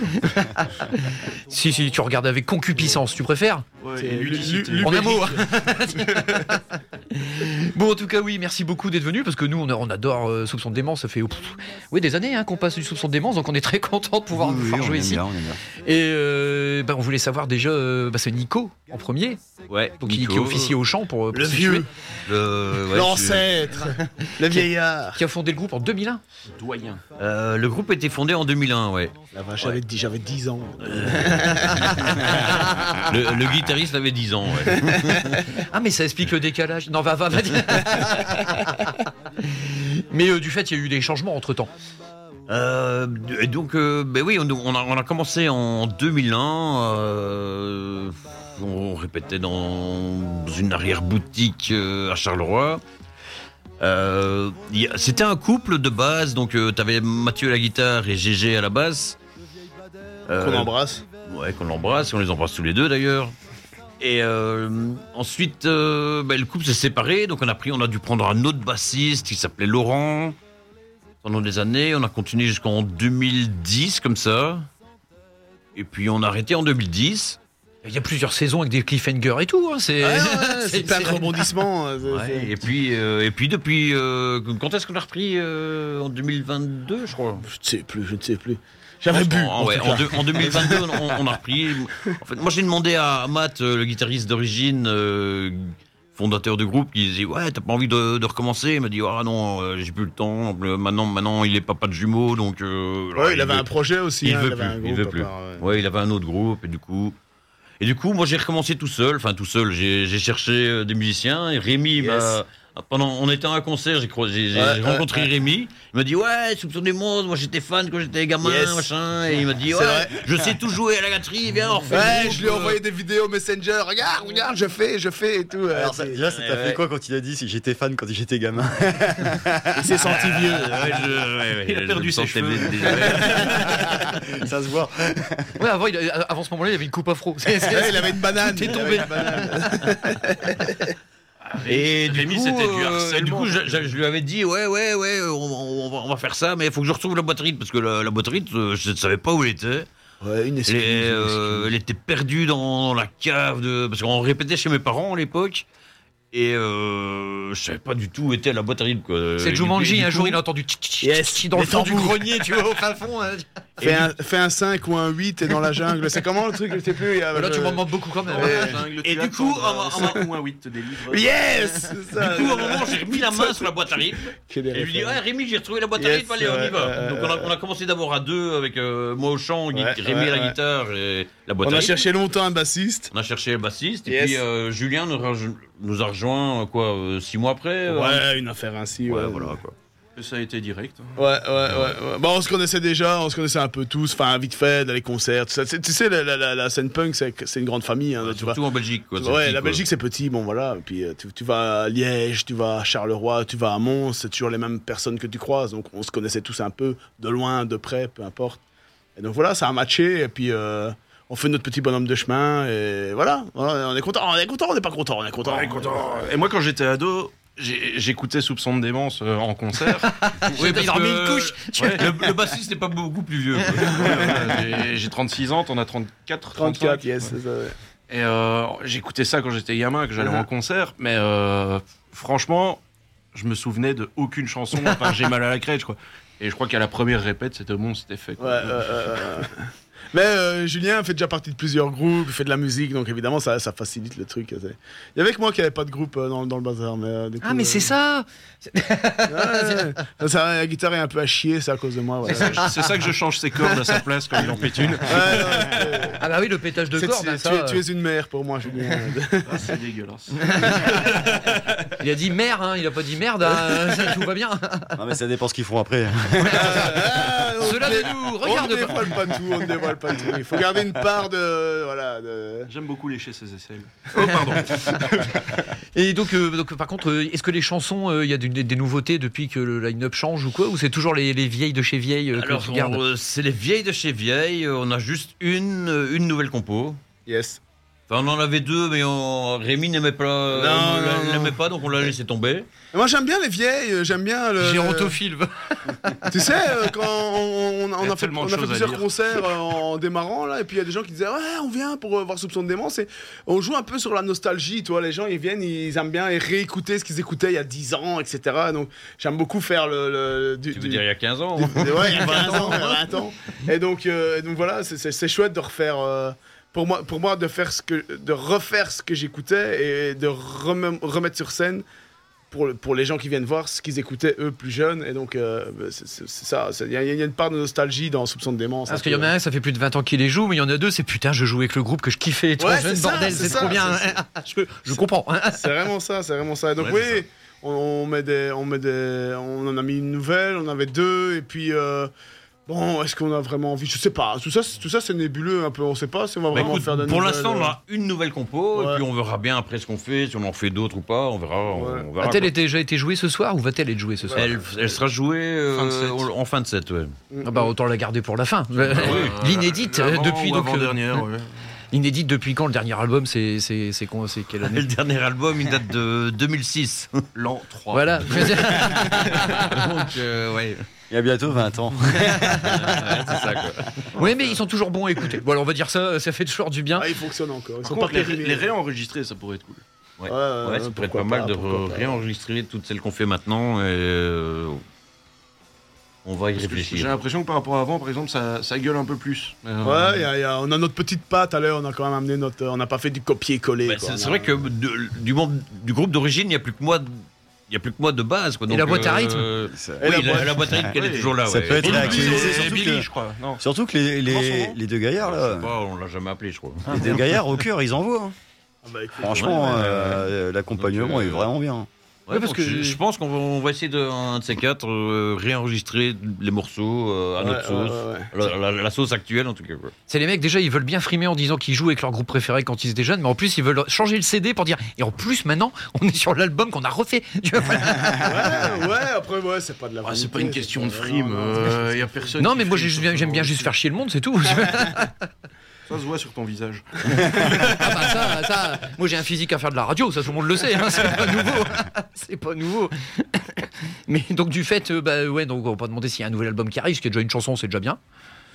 Speaker 5: Si si, tu regardes avec concupiscence. Tu préfères?
Speaker 3: Ouais,
Speaker 2: C'est
Speaker 3: et ludicité.
Speaker 2: lu- lu-
Speaker 5: En un mot. Bon, en tout cas, oui, merci beaucoup d'être venu parce que nous, on, a- on adore euh, Soupçon de démence. Ça fait oh, pff, oui, des années hein, qu'on passe du Soupçon de démence, donc on est très content de pouvoir
Speaker 8: Oui,
Speaker 5: vous
Speaker 8: oui,
Speaker 5: faire
Speaker 8: on
Speaker 5: jouer
Speaker 8: aime
Speaker 5: ici.
Speaker 8: bien, on aime bien.
Speaker 5: Et euh, bah, on voulait savoir déjà, euh, bah, c'est Nico en premier,
Speaker 4: Ouais,
Speaker 5: donc, qui,
Speaker 4: Nico,
Speaker 5: qui officie au chant pour, pour
Speaker 2: Le
Speaker 5: se
Speaker 2: vieux.
Speaker 5: situer,
Speaker 4: le, ouais,
Speaker 2: L'ancêtre. Le vieillard.
Speaker 5: qui a fondé le groupe en deux mille un.
Speaker 3: Doyen.
Speaker 4: c'est- euh, le groupe a été fondé en deux mille un, ouais.
Speaker 2: La vache, j'avais dix- j'avais dix ans.
Speaker 4: Le, le guitariste avait dix ans, ouais.
Speaker 5: Ah, mais ça explique le décalage. Non, va, va, va. Mais euh, du fait, il y a eu des changements entre temps.
Speaker 4: Euh, et donc, euh, ben oui, on, on a, on a commencé en deux mille un. euh, on répétait dans une arrière-boutique euh, à Charleroi. Euh, y a- C'était un couple de base, donc euh, t'avais Mathieu à la guitare et Gégé à la basse. Euh,
Speaker 2: Qu'on embrasse.
Speaker 4: Ouais, qu'on l'embrasse, on les embrasse tous les deux d'ailleurs. Et euh, ensuite, euh, ben, le couple s'est séparé, donc on a pris, on a dû prendre un autre bassiste qui s'appelait Laurent. Pendant des années, on a continué jusqu'en deux mille dix comme ça. Et puis on a arrêté en deux mille dix.
Speaker 5: Il y a plusieurs saisons avec des cliffhangers et tout. Hein. C'est
Speaker 2: Ouais, ouais,
Speaker 5: c'est-
Speaker 2: c'est plein de
Speaker 5: c'est-
Speaker 2: rebondissements. euh, c'est-
Speaker 4: Ouais,
Speaker 2: c'est-
Speaker 4: et puis, euh, et puis depuis, euh, quand est-ce qu'on a repris euh, en deux mille vingt-deux, je crois.
Speaker 2: Je ne sais plus, je ne sais plus. J'avais bu.
Speaker 4: En,
Speaker 2: en
Speaker 4: ouais,
Speaker 2: tout
Speaker 4: en,
Speaker 2: cas.
Speaker 4: deux- en deux mille vingt-deux, on, on a repris. En fait, moi, j'ai demandé à Matt, euh, le guitariste d'origine, euh, fondateur du groupe, qui disait ouais, t'as pas envie de, de recommencer? Il m'a dit ah non, euh, j'ai plus le temps. Euh, Maintenant, maintenant, il est papa de jumeaux, donc. Euh,
Speaker 2: Ouais, il
Speaker 4: il
Speaker 2: avait
Speaker 4: veut-
Speaker 2: un projet aussi.
Speaker 4: Il
Speaker 2: hein,
Speaker 4: veut
Speaker 2: avait
Speaker 4: plus,
Speaker 2: un
Speaker 4: il
Speaker 2: groupe
Speaker 4: veut
Speaker 2: à
Speaker 4: plus.
Speaker 2: part, ouais.
Speaker 4: Ouais, il avait un autre groupe et du coup. Et du coup, moi j'ai recommencé tout seul, enfin tout seul. J'ai j'ai cherché euh, des musiciens et Rémi
Speaker 2: Yes.
Speaker 4: m'a. Pendant, on était à un concert, j'ai cro- j'ai- j'ai
Speaker 2: Ouais,
Speaker 4: rencontré
Speaker 2: ouais, ouais.
Speaker 4: Rémi. Il m'a dit ouais, Soupçon des monstres, moi j'étais fan quand j'étais gamin,
Speaker 2: Yes.
Speaker 4: machin. Et il m'a dit
Speaker 2: C'est
Speaker 4: ouais,
Speaker 2: vrai.
Speaker 4: je sais tout jouer à la gâterie, viens on refait.
Speaker 2: Ouais,
Speaker 4: le
Speaker 2: je lui ai
Speaker 4: groupe,
Speaker 2: envoyé des vidéos Messenger. Regarde, regarde, je fais, je fais et tout. euh,
Speaker 8: Alors, ça,
Speaker 2: c'est-
Speaker 8: déjà, ça t'a
Speaker 4: Ouais.
Speaker 8: fait quoi quand il a dit si j'étais fan quand j'étais gamin?
Speaker 2: Il s'est senti vieux.
Speaker 4: Ouais, je- ouais, ouais,
Speaker 3: Il a
Speaker 4: je
Speaker 3: perdu
Speaker 4: me
Speaker 3: ses
Speaker 4: sentais
Speaker 3: cheveux.
Speaker 4: déjà-
Speaker 8: Ça se voit.
Speaker 5: Ouais, avant, il a- avant ce moment-là, il avait une coupe afro. C'est- c'est-
Speaker 2: Ouais, il avait une banane.
Speaker 5: Tout est
Speaker 2: il
Speaker 5: tombé.
Speaker 2: avait une banane.
Speaker 4: Et du
Speaker 3: Rémi,
Speaker 4: coup,
Speaker 3: c'était du
Speaker 4: euh,
Speaker 3: harcèlement.
Speaker 4: du coup, je, je- je lui avais dit ouais, ouais, ouais, on, on va, on va faire ça, mais il faut que je retrouve la boîte rythme parce que la, la boîte rythme, euh, je ne savais pas où elle était.
Speaker 9: Ouais, une excuse.
Speaker 4: Elle,
Speaker 9: une
Speaker 4: euh,
Speaker 9: excuse.
Speaker 4: elle était perdue dans la cave de. Parce qu'on répétait chez mes parents à l'époque. Et euh, je savais pas du tout où était la boîte à rythme. Quoi.
Speaker 5: C'est
Speaker 4: Et
Speaker 5: Jumanji,
Speaker 4: du
Speaker 5: un
Speaker 4: coup-
Speaker 5: jour il a entendu tch, tch,
Speaker 9: Yes,
Speaker 5: tch, dans le
Speaker 9: les
Speaker 5: fond du
Speaker 9: tambours.
Speaker 5: grenier, tu vois, au fin fond. hein.
Speaker 9: Fais un, fais un cinq ou un huit et dans la jungle. C'est comment le truc? Je sais plus. il y a-
Speaker 5: Là, tu
Speaker 9: je-
Speaker 5: m'en demandes beaucoup quand même.
Speaker 9: Ouais.
Speaker 4: Et du coup, en- en-
Speaker 3: cinq ou un huit te délivre.
Speaker 9: Yes c'est ça.
Speaker 4: Du coup, à un moment, j'ai remis la main sur la boîte à rythme.
Speaker 9: Quelle
Speaker 4: Et je lui dis,
Speaker 9: référence.
Speaker 4: ouais, Rémi, j'ai retrouvé la boîte à
Speaker 9: Yes,
Speaker 4: rythme, allez, on y
Speaker 9: ouais,
Speaker 4: va.
Speaker 9: ouais,
Speaker 4: Donc,
Speaker 9: ouais,
Speaker 4: on a,
Speaker 9: ouais.
Speaker 4: on a commencé d'abord à deux avec euh, moi au chant, Guy-
Speaker 9: Ouais,
Speaker 4: Rémi
Speaker 9: ouais,
Speaker 4: à la
Speaker 9: ouais.
Speaker 4: guitare et la boîte
Speaker 9: On
Speaker 4: à
Speaker 9: a
Speaker 4: rythme.
Speaker 9: cherché longtemps un bassiste.
Speaker 4: On a cherché le bassiste.
Speaker 9: Yes.
Speaker 4: Et puis, euh, Julien nous, rej- nous a rejoint, euh, quoi, euh, six mois après euh,
Speaker 9: Ouais, une affaire ainsi.
Speaker 4: Ouais,
Speaker 9: Ouais,
Speaker 4: voilà, quoi.
Speaker 3: Et ça a été direct. hein.
Speaker 9: Ouais, ouais, ouais, ouais. Bon, on se connaissait déjà, on se connaissait un peu tous, enfin, vite fait, dans les concerts, tout ça. C'est- Tu sais, la, la, la, la scène punk, c'est c'est une grande famille, hein, tu vois.
Speaker 4: Surtout en Belgique, quoi. c'est
Speaker 9: Ouais,
Speaker 4: petit,
Speaker 9: la
Speaker 4: quoi.
Speaker 9: Belgique c'est petit, bon voilà. Et puis euh, tu, tu vas à Liège, tu vas à Charleroi, tu vas à Mons, c'est toujours les mêmes personnes que tu croises. Donc on se connaissait tous un peu, de loin, de près, peu importe. Et donc voilà, ça a matché. Et puis euh, on fait notre petit bonhomme de chemin. Et voilà, voilà, on est content, on est content, on n'est pas content, on est content.
Speaker 3: Ouais, content. Et moi, quand j'étais ado, j'ai- j'écoutais Soupçon de démence euh, en concert.
Speaker 4: Oui,
Speaker 5: Il
Speaker 4: parce
Speaker 5: a remis
Speaker 4: que-
Speaker 5: une couche.
Speaker 3: Ouais.
Speaker 4: Le, le bassiste n'est pas beaucoup plus vieux. quoi.
Speaker 3: J'ai- J'ai trente-six ans, t'en as trente-quatre,
Speaker 9: trente-quatre,
Speaker 3: trente-cinq.
Speaker 9: yes, c'est ça. Ouais.
Speaker 3: Et euh, j'écoutais ça quand j'étais gamin, que j'allais
Speaker 9: Mhm.
Speaker 3: en concert. Mais euh, franchement, je me souvenais de aucune chanson. Enfin, j'ai mal à la crête, quoi. Et je crois qu'à la première répète, c'était bon, c'était fait.
Speaker 9: Ouais,
Speaker 3: quoi.
Speaker 9: ouais, ouais, ouais. Mais euh, Julien fait déjà partie de plusieurs groupes, il fait de la musique, donc évidemment ça, ça facilite le truc. c'est- Il y avait que moi qui n'avais pas de groupe euh, dans, dans le bazar. Mais, euh, du coup,
Speaker 5: Ah, mais
Speaker 9: euh,
Speaker 5: c'est ça.
Speaker 9: ouais, ouais. Ça, la guitare est un peu à chier, c'est à cause de moi. Voilà.
Speaker 3: C'est ça- c'est ça que je change ses cordes à sa place quand il en pète une.
Speaker 9: Ouais, non, c'est-
Speaker 5: Ah, bah oui, le pétage de
Speaker 9: c'est-
Speaker 5: corde. hein,
Speaker 9: c'est-
Speaker 5: ça,
Speaker 9: tu, es,
Speaker 5: euh.
Speaker 9: tu es une mère pour moi, Julien.
Speaker 3: Ah, c'est dégueulasse.
Speaker 5: Il a dit merde, hein, il a pas dit merde, hein, tout va bien.
Speaker 8: Non, mais ça dépend ce qu'ils font après.
Speaker 9: Ah, on
Speaker 5: Cela
Speaker 9: dé-
Speaker 5: ne nous
Speaker 9: on
Speaker 5: regarde
Speaker 9: ne
Speaker 5: pas.
Speaker 9: dévoile pas tout, on ne dévoile pas tout. Il faut garder une part de. Voilà. De...
Speaker 3: J'aime beaucoup lécher ses aisselles.
Speaker 5: Et donc, euh, donc par contre, euh, est-ce que les chansons, euh, il y a du- des, des nouveautés depuis que le line-up change ou quoi? Ou c'est toujours les, les vieilles de chez vieilles euh, que
Speaker 4: Alors,
Speaker 5: tu gardes?
Speaker 4: on, euh, c'est les vieilles de chez vieilles. On a juste une, euh, une nouvelle compo.
Speaker 9: Yes.
Speaker 4: Enfin, on en avait deux, mais on... Rémi n'aimait pas, euh,
Speaker 9: Non,
Speaker 4: on
Speaker 9: non, non.
Speaker 4: l'aimait pas, donc on l'a laissé tomber.
Speaker 9: Moi j'aime bien les vieilles, euh, j'aime bien le.
Speaker 5: Gérontophile.
Speaker 9: le- Tu sais, euh, quand on, on- on
Speaker 3: Il y a
Speaker 9: a fait,
Speaker 3: tellement
Speaker 9: on
Speaker 3: de
Speaker 9: a fait
Speaker 3: choses à
Speaker 9: plusieurs
Speaker 3: dire.
Speaker 9: concerts euh, en démarrant là, et puis il y a des gens qui disaient ouais, on vient pour euh, voir Soupçon de démence. Et on joue un peu sur la nostalgie, toi. Les gens ils viennent, ils aiment bien et réécouter ce qu'ils écoutaient il y a dix ans, et cetera. Donc j'aime beaucoup faire le. le- du,
Speaker 4: Tu veux
Speaker 9: du-
Speaker 4: dire il y a quinze ans
Speaker 9: du-
Speaker 4: hein.
Speaker 9: du- ouais, il y a vingt ans, il y a vingt ans. Et donc, euh, et donc voilà, c'est- c'est c'est chouette de refaire. euh, pour moi, pour moi de, faire ce que, de refaire ce que j'écoutais et de remem- remettre sur scène pour, le- pour les gens qui viennent voir ce qu'ils écoutaient eux plus jeunes. Et donc, euh, c'est c'est- c'est ça. Il y, a- y a une part de nostalgie dans Soupçon de démence.
Speaker 5: Parce qu'il y en a un, ça fait plus de vingt ans qu'il les joue, mais il y en a deux, c'est putain, je jouais avec le groupe que je kiffais, trop
Speaker 9: Ouais,
Speaker 5: jeune,
Speaker 9: c'est ça,
Speaker 5: bordel,
Speaker 9: c'est
Speaker 5: c'est
Speaker 9: ça,
Speaker 5: trop bien.
Speaker 9: c'est-
Speaker 5: je, je comprends.
Speaker 9: C'est vraiment ça, c'est vraiment ça. Donc
Speaker 4: Ouais,
Speaker 9: oui,
Speaker 4: c'est
Speaker 9: on, on met des, on met des, on en a mis une nouvelle, on avait deux, et puis euh, bon, est-ce qu'on a vraiment envie? Je sais pas. Tout ça, c'est- tout ça, c'est nébuleux un peu. On sait pas si on va
Speaker 4: Bah,
Speaker 9: vraiment
Speaker 4: écoute,
Speaker 9: faire de
Speaker 4: pour
Speaker 9: nouvelles,
Speaker 4: l'instant, on
Speaker 9: euh,
Speaker 4: a une nouvelle compo,
Speaker 9: Ouais.
Speaker 4: et puis on verra bien après ce qu'on fait, si on en fait d'autres ou pas, on verra. on-
Speaker 9: Ouais.
Speaker 4: on verra,
Speaker 5: A-t-elle
Speaker 4: quoi.
Speaker 5: été- déjà été jouée ce soir ou va-t-elle être jouée ce soir?
Speaker 4: Elle, elle sera jouée euh,
Speaker 3: Fin de set.
Speaker 4: en fin de set, ouais.
Speaker 5: Ah bah autant la garder pour la fin. L'inédite
Speaker 3: L'avant
Speaker 5: depuis
Speaker 3: ou
Speaker 5: donc. euh,
Speaker 3: avant-dernière, ouais.
Speaker 5: Inédite depuis quand le dernier album? C'est c'est c'est con- c'est quelle année?
Speaker 4: Le dernier album, il date de deux mille six.
Speaker 3: L'an trois.
Speaker 5: Voilà.
Speaker 4: Donc, euh, ouais.
Speaker 8: Il y a bientôt vingt ans.
Speaker 4: Ouais, c'est ça, quoi.
Speaker 5: Oui, mais ils sont toujours bons à écouter. Voilà, on va dire ça, ça fait toujours du bien.
Speaker 9: Ah, ils fonctionnent encore. Ils
Speaker 3: Par
Speaker 9: sont
Speaker 3: contre,
Speaker 9: pas
Speaker 3: les,
Speaker 9: périmés.
Speaker 3: les réenregistrer, ça pourrait être cool.
Speaker 4: Ouais,
Speaker 9: Ouais,
Speaker 4: ouais,
Speaker 9: ouais,
Speaker 4: ça pourrait être
Speaker 9: pourquoi
Speaker 4: pas mal
Speaker 9: pas,
Speaker 4: de
Speaker 9: pourquoi pas.
Speaker 4: réenregistrer toutes celles qu'on fait maintenant et euh, on va y
Speaker 3: Parce que J'ai
Speaker 4: réfléchir.
Speaker 3: l'impression que par rapport à avant, par exemple, ça, ça gueule un peu plus. Euh,
Speaker 9: Ouais, y a- y a- on a notre petite patte à l'heure, on a quand même amené notre. On n'a pas fait du copier-coller.
Speaker 4: Bah,
Speaker 9: quoi.
Speaker 4: c'est
Speaker 9: On
Speaker 4: c'est
Speaker 9: a-
Speaker 4: vrai que de- du, monde, du groupe d'origine, il n'y a plus que moi. Il n'y a plus que moi de base. Quoi.
Speaker 5: Et
Speaker 4: Donc,
Speaker 5: la boîte à
Speaker 4: euh,
Speaker 5: rythme
Speaker 8: Ça-
Speaker 4: Oui,
Speaker 9: Et la
Speaker 4: la,
Speaker 9: boîte-
Speaker 4: la boîte à rythme, elle est
Speaker 3: Oui.
Speaker 4: toujours là.
Speaker 8: Ça
Speaker 4: ouais.
Speaker 8: peut être
Speaker 4: Et Billy,
Speaker 8: réactualisé,
Speaker 3: Et
Speaker 8: surtout
Speaker 3: Billy,
Speaker 8: que-
Speaker 3: je crois. Non.
Speaker 8: Surtout que les,
Speaker 3: Comment son
Speaker 8: les,
Speaker 3: nom
Speaker 8: les deux gaillards,
Speaker 4: Je sais
Speaker 8: là,
Speaker 4: pas, on l'a jamais appelé, je crois.
Speaker 8: les deux gaillards au cœur, ils envoient. hein.
Speaker 9: Ah bah, écoute,
Speaker 8: Franchement,
Speaker 4: Ouais, ouais,
Speaker 8: euh, l'accompagnement
Speaker 4: Donc, euh,
Speaker 8: est vraiment bien.
Speaker 4: Ouais,
Speaker 5: parce
Speaker 4: donc
Speaker 5: que-
Speaker 4: je, je pense qu'on va, on va essayer de, un de ces quatre, euh, réenregistrer les morceaux euh, à
Speaker 9: Ouais,
Speaker 4: notre
Speaker 9: ouais,
Speaker 4: sauce.
Speaker 9: ouais,
Speaker 4: La, la- la sauce actuelle, en tout cas. Quoi.
Speaker 5: C'est les mecs, déjà, ils veulent bien frimer en disant qu'ils jouent avec leur groupe préféré quand ils étaient jeunes, mais en plus, ils veulent changer le C D pour dire. Et en plus, maintenant, on est sur l'album qu'on a refait. Tu vois, voilà.
Speaker 9: Ouais, ouais, après, ouais, c'est pas de la
Speaker 3: Ah, c'est
Speaker 9: vanité,
Speaker 3: pas une question de
Speaker 9: pas-
Speaker 3: frime.
Speaker 9: non, non,
Speaker 3: euh, y a personne.
Speaker 5: Non,
Speaker 3: qui
Speaker 5: mais moi,
Speaker 3: frime
Speaker 5: j'ai-
Speaker 3: sur
Speaker 5: j'aime bien
Speaker 3: son-
Speaker 5: juste faire chier le monde, c'est tout.
Speaker 3: Ça se voit sur ton visage.
Speaker 5: Ah bah ça, ça, moi j'ai un physique à faire de la radio, ça tout le monde le sait, hein, c'est pas nouveau. C'est pas nouveau. Mais donc du fait, euh, bah ouais, donc on va pas demander s'il y a un nouvel album qui arrive, parce qu'il y a déjà une chanson, c'est déjà bien.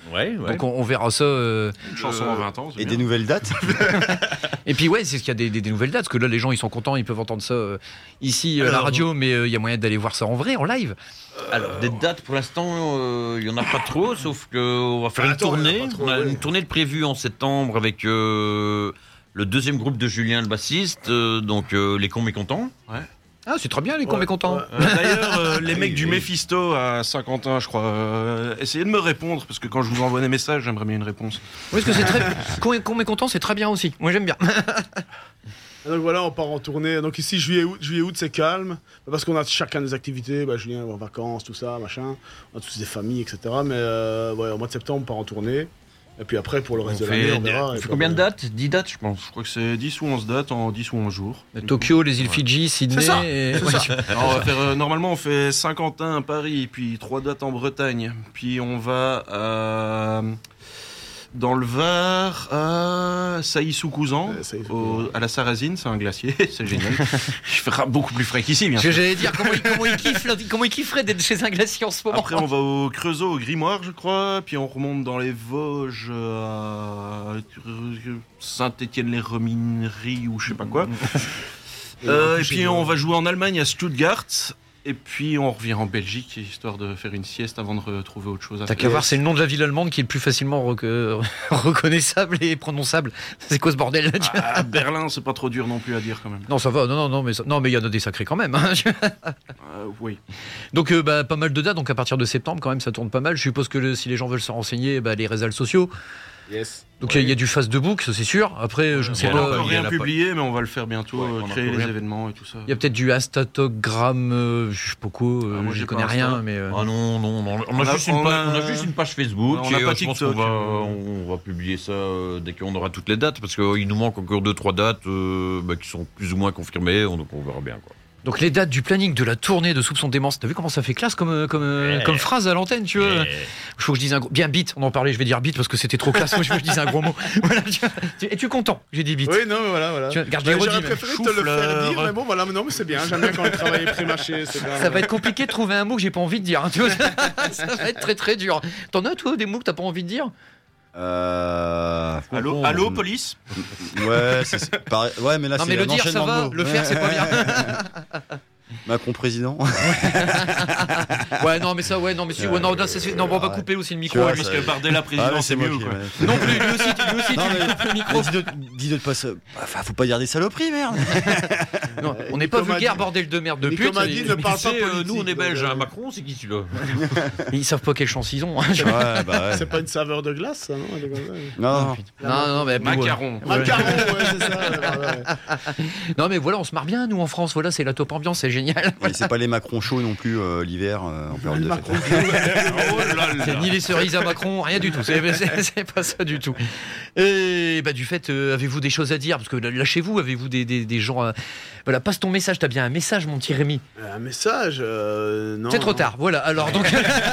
Speaker 4: Ouais, ouais.
Speaker 5: Donc on, on verra ça. euh,
Speaker 3: Une chanson en vingt ans. c'est
Speaker 8: Et
Speaker 3: bien.
Speaker 8: des nouvelles dates.
Speaker 5: Et puis ouais, c'est ce qu'il y a des, des- des nouvelles dates, parce que là les gens ils sont contents, ils peuvent entendre ça euh, ici euh, à la
Speaker 9: Alors,
Speaker 5: radio, mais euh, il y a moyen d'aller voir ça en vrai, en live.
Speaker 4: Alors, des dates, pour l'instant, euh, il n'y en a pas trop, sauf qu'on va faire une
Speaker 9: Attends, il y en a
Speaker 4: tournée.
Speaker 9: pas trop,
Speaker 4: On a
Speaker 9: ouais.
Speaker 4: une tournée de prévue en septembre avec euh, le deuxième groupe de Julien, le bassiste, euh, donc euh, Les Cons Mécontents.
Speaker 5: Ah c'est très bien les cons
Speaker 9: Ouais,
Speaker 5: mécontents.
Speaker 9: ouais.
Speaker 3: Euh, D'ailleurs, euh, les mecs du Mephisto à Saint-Quentin, je crois, euh, essayez de me répondre, parce que quand je vous envoie des messages, j'aimerais bien une réponse.
Speaker 5: Oui, parce que c'est très. Con, con mécontent, c'est très bien aussi. Moi j'aime bien.
Speaker 9: Donc voilà, on part en tournée. Donc ici, juillet, août, juillet, août, c'est calme. Parce qu'on a chacun des activités. Bah, Julien va en vacances, tout ça, machin. On a tous des familles, et cetera. Mais euh, ouais, au mois de septembre, on part en tournée. Et puis après, pour le reste
Speaker 4: On
Speaker 9: de l'année,
Speaker 4: fait,
Speaker 9: on verra.
Speaker 4: on
Speaker 9: Et
Speaker 4: fait
Speaker 9: puis
Speaker 4: combien de
Speaker 9: après-
Speaker 4: dates dix dates, je pense.
Speaker 3: Je crois que c'est dix ou onze dates en dix ou onze jours.
Speaker 5: Tokyo, les îles Fidji, Sydney.
Speaker 9: C'est ça,
Speaker 5: et-
Speaker 9: c'est
Speaker 5: ouais.
Speaker 9: ça.
Speaker 3: Alors, on va faire, euh, normalement, on fait Saint-Quentin à Paris, puis trois dates en Bretagne. Puis on va à- dans le Var à Sailly-sous-Couzan,
Speaker 9: Euh, Sailly-sous-Couzan.
Speaker 3: au- à la Sarrazine, c'est un glacier, c'est génial. Il fera beaucoup plus frais qu'ici, bien
Speaker 5: Parce que
Speaker 3: sûr.
Speaker 5: j'allais dire comment il, comment il kiffe, là, comment il kifferait d'être chez un glacier en ce moment.
Speaker 3: Après, on va au Creusot, au Grimoire, je crois. Puis on remonte dans les Vosges à Saint-Étienne-les-Remineries ou je sais pas quoi. Euh, et puis on va jouer en Allemagne à Stuttgart. Et puis on revient en Belgique, histoire de faire une sieste avant de retrouver autre chose à
Speaker 5: T'as
Speaker 3: faire.
Speaker 5: qu'à voir, c'est le nom de la ville allemande qui est le plus facilement rec- euh, reconnaissable et prononçable. C'est quoi ce bordel là
Speaker 3: Ah, Berlin, c'est pas trop dur non plus à dire quand même.
Speaker 5: Non, ça va, non, non, non, mais ça- non, mais il y en a des sacrés quand même. hein.
Speaker 3: Euh, oui.
Speaker 5: Donc, euh, bah, pas mal de dates. Donc, à partir de septembre, quand même, ça tourne pas mal. Je suppose que le- si les gens veulent se renseigner, bah, les réseaux sociaux.
Speaker 9: Yes.
Speaker 5: Donc, il y a- il y, a du face de book, ça c'est sûr. Après, euh, je ne sais
Speaker 3: On n'a
Speaker 5: pas.
Speaker 3: encore
Speaker 4: il y en
Speaker 3: rien
Speaker 4: a pas-
Speaker 3: publié, mais on va le faire bientôt,
Speaker 4: Ouais,
Speaker 3: euh,
Speaker 4: on a
Speaker 3: créer
Speaker 4: encore
Speaker 3: les
Speaker 4: rien.
Speaker 3: événements et tout ça.
Speaker 5: Il y a peut-être du Astatogramme, euh, je sais pas quoi, euh,
Speaker 3: Ah, moi,
Speaker 5: je
Speaker 3: j'ai
Speaker 5: connais
Speaker 3: pas
Speaker 5: rien,
Speaker 3: Insta.
Speaker 5: mais. euh,
Speaker 4: Ah non, non, non. On,
Speaker 3: On
Speaker 4: a,
Speaker 3: a-
Speaker 4: juste une
Speaker 3: on
Speaker 4: page,
Speaker 3: a-
Speaker 4: on a juste une page Facebook.
Speaker 3: on a
Speaker 4: et,
Speaker 3: pas
Speaker 4: euh, je pense
Speaker 3: TikTok,
Speaker 4: qu'on va,
Speaker 3: euh.
Speaker 4: on va publier ça euh, dès qu'on aura toutes les dates, parce qu'il nous manque encore deux trois dates euh, bah, qui sont plus ou moins confirmées, donc on verra bien, quoi.
Speaker 5: Donc, les dates du planning de la tournée de Soupçon Démence, t'as vu comment ça fait classe comme, euh, comme, euh, comme phrase à l'antenne, tu vois. Il faut que je dise un gros. Bien, beat, on en parlait, je vais dire beat parce que c'était trop classe. Moi, je veux que je dise un gros mot. Voilà, tu vois. Tu- Es-tu content que j'ai dit beat?
Speaker 9: Oui, non, mais voilà, voilà.
Speaker 5: Tu vois, regarde,
Speaker 9: Bah,
Speaker 5: j'ai redit,
Speaker 9: J'aurais
Speaker 5: même.
Speaker 9: préféré te le faire
Speaker 3: Chou-fleur.
Speaker 9: dire, mais bon, voilà, mais non, mais c'est bien. J'aime bien quand le travail est pré-mâché. c'est bien.
Speaker 5: Ça va être compliqué de trouver un mot que j'ai pas envie de dire. hein, tu vois. Ça va être très très dur. T'en as, toi, des mots que t'as pas envie de dire?
Speaker 8: Euh...
Speaker 3: Allô, allô, police.
Speaker 8: Ouais, c'est- c'est pareil. Ouais, mais là,
Speaker 5: Non,
Speaker 8: c'est
Speaker 5: mais le
Speaker 8: un
Speaker 5: dire, ça
Speaker 8: enchaînement de
Speaker 5: va.
Speaker 8: mots.
Speaker 5: Le faire, c'est pas bien.
Speaker 8: Macron président.
Speaker 5: Ouais, non, mais ça, ouais, non, mais si, ouais, non, non, ça, c'est- non, bon, on va couper aussi le micro.
Speaker 8: Tu vois,
Speaker 5: lui,
Speaker 8: ça-
Speaker 5: parce que-
Speaker 3: Bardella président,
Speaker 8: Ah, mais
Speaker 3: c'est
Speaker 8: moi
Speaker 3: mieux
Speaker 8: qui-
Speaker 3: ou quoi.
Speaker 8: ouais.
Speaker 5: Non plus, lui aussi, tu- lui aussi,
Speaker 8: Non,
Speaker 5: tu
Speaker 8: mais-
Speaker 5: coupes le micro.
Speaker 8: Dis de, dis de pas se. Enfin, faut pas dire des saloperies, merde.
Speaker 5: Non, on n'est pas
Speaker 9: Nico m'a
Speaker 5: vulgaire,
Speaker 9: dit-
Speaker 5: bordel de merde de
Speaker 9: Nico
Speaker 5: pute.
Speaker 9: m'a dit
Speaker 5: Ils-
Speaker 9: ne
Speaker 4: Mais
Speaker 9: parle
Speaker 4: tu
Speaker 9: pas
Speaker 4: sais, euh,
Speaker 9: politique,
Speaker 4: nous on est
Speaker 9: donc,
Speaker 4: belges,
Speaker 9: euh,
Speaker 4: hein. Macron, c'est qui celui-là?
Speaker 5: Ils savent pas quelle chance ils ont. hein.
Speaker 8: Ouais, bah ouais.
Speaker 9: C'est pas une saveur de glace, ça, non? Elle est comme ça.
Speaker 8: Non, non.
Speaker 5: Non, non, mais
Speaker 3: Macaron.
Speaker 9: Macaron, ouais, c'est ça. ouais, ouais, ouais.
Speaker 5: Non, mais voilà, on se marre bien, nous, en France. Voilà, c'est la top ambiance, c'est génial.
Speaker 8: Et c'est pas les Macron chauds non plus euh, l'hiver euh, en période de fête.
Speaker 9: Macron.
Speaker 3: Oh là là.
Speaker 5: C'est ni les cerises à Macron, rien du tout. C'est, c'est- c'est pas ça du tout. Et bah, du fait, euh, avez-vous des choses à dire? Parce que là, là, chez vous, avez-vous des, des, des gens. à- Voilà, passe ton message. T'as bien un message, mon petit Rémi.
Speaker 9: Un message euh, non.
Speaker 5: C'est trop
Speaker 9: non.
Speaker 5: tard. Voilà, alors donc.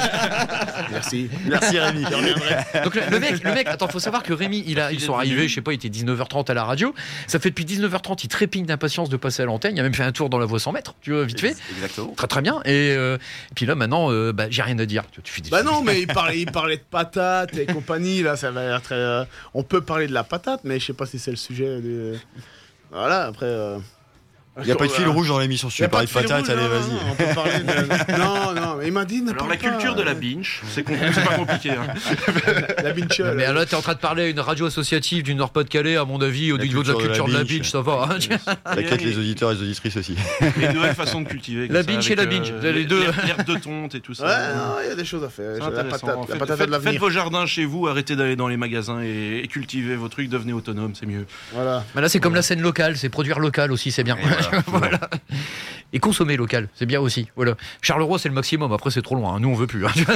Speaker 9: Merci.
Speaker 8: Merci Rémi.
Speaker 5: Donc le, le mec, le mec, attends, faut savoir que Rémi, il a, ils sont arrivés, je sais pas, il était dix-neuf heures trente à la radio. Ça fait depuis dix-neuf heures trente, il trépigne d'impatience de passer à l'antenne. Il a même fait un tour dans la voie cent mètres, tu vois, vite fait.
Speaker 8: Exactement.
Speaker 5: Très très bien. Et, euh, et puis là, maintenant, euh, bah, j'ai rien à dire. Tu, tu fais des-
Speaker 9: Bah non, mais il parlait, il parlait de patates et compagnie, là, ça va être très. euh, on peut parler de la patate, mais je sais pas si c'est le sujet. De... Voilà, après. euh,
Speaker 8: Il n'y a pas de fil rouge dans l'émission. Si tu
Speaker 9: Y a
Speaker 8: veux parler de
Speaker 9: pas de fil
Speaker 8: patates,
Speaker 9: rouge,
Speaker 8: allez,
Speaker 9: non,
Speaker 8: vas-y.
Speaker 9: non, on peut parler de- Non, non, mais il m'a dit ne
Speaker 3: Alors
Speaker 9: parle
Speaker 3: la culture
Speaker 9: pas,
Speaker 3: de la
Speaker 9: euh,
Speaker 3: binge, c'est com- c'est pas compliqué. Hein.
Speaker 9: La binche.
Speaker 5: Mais là, t'es en train de parler à une radio associative du Nord-Pas-de-Calais, à mon avis, au
Speaker 8: La
Speaker 5: niveau de la
Speaker 8: culture de
Speaker 5: culture
Speaker 8: la
Speaker 5: de la
Speaker 8: binge.
Speaker 5: binge, ça va. hein.
Speaker 8: T'inquiète les auditeurs et les auditrices aussi.
Speaker 3: Et une nouvelle façon de cultiver. comme
Speaker 5: La
Speaker 3: ça,
Speaker 5: binge
Speaker 3: avec,
Speaker 5: et la
Speaker 3: euh,
Speaker 5: binge, les deux.
Speaker 3: l'herbe- L'herbe de tonte et tout ça.
Speaker 9: Ouais, non, il y a des choses à faire.
Speaker 3: C'est
Speaker 9: La
Speaker 3: intéressant.
Speaker 9: patate, la
Speaker 3: Faites-
Speaker 9: patate
Speaker 3: faites-
Speaker 9: de l'avenir.
Speaker 3: Faites vos jardins chez vous, arrêtez d'aller dans les magasins et, et cultivez vos trucs, devenez autonome, c'est mieux.
Speaker 9: Voilà.
Speaker 5: Mais là, c'est comme la scène locale, c'est produire local aussi, c'est bien. Voilà. Et consommer local, c'est bien aussi. Voilà. Charleroi, c'est le maximum. Après, c'est trop loin. hein. Nous, on veut plus. hein. Tu vois,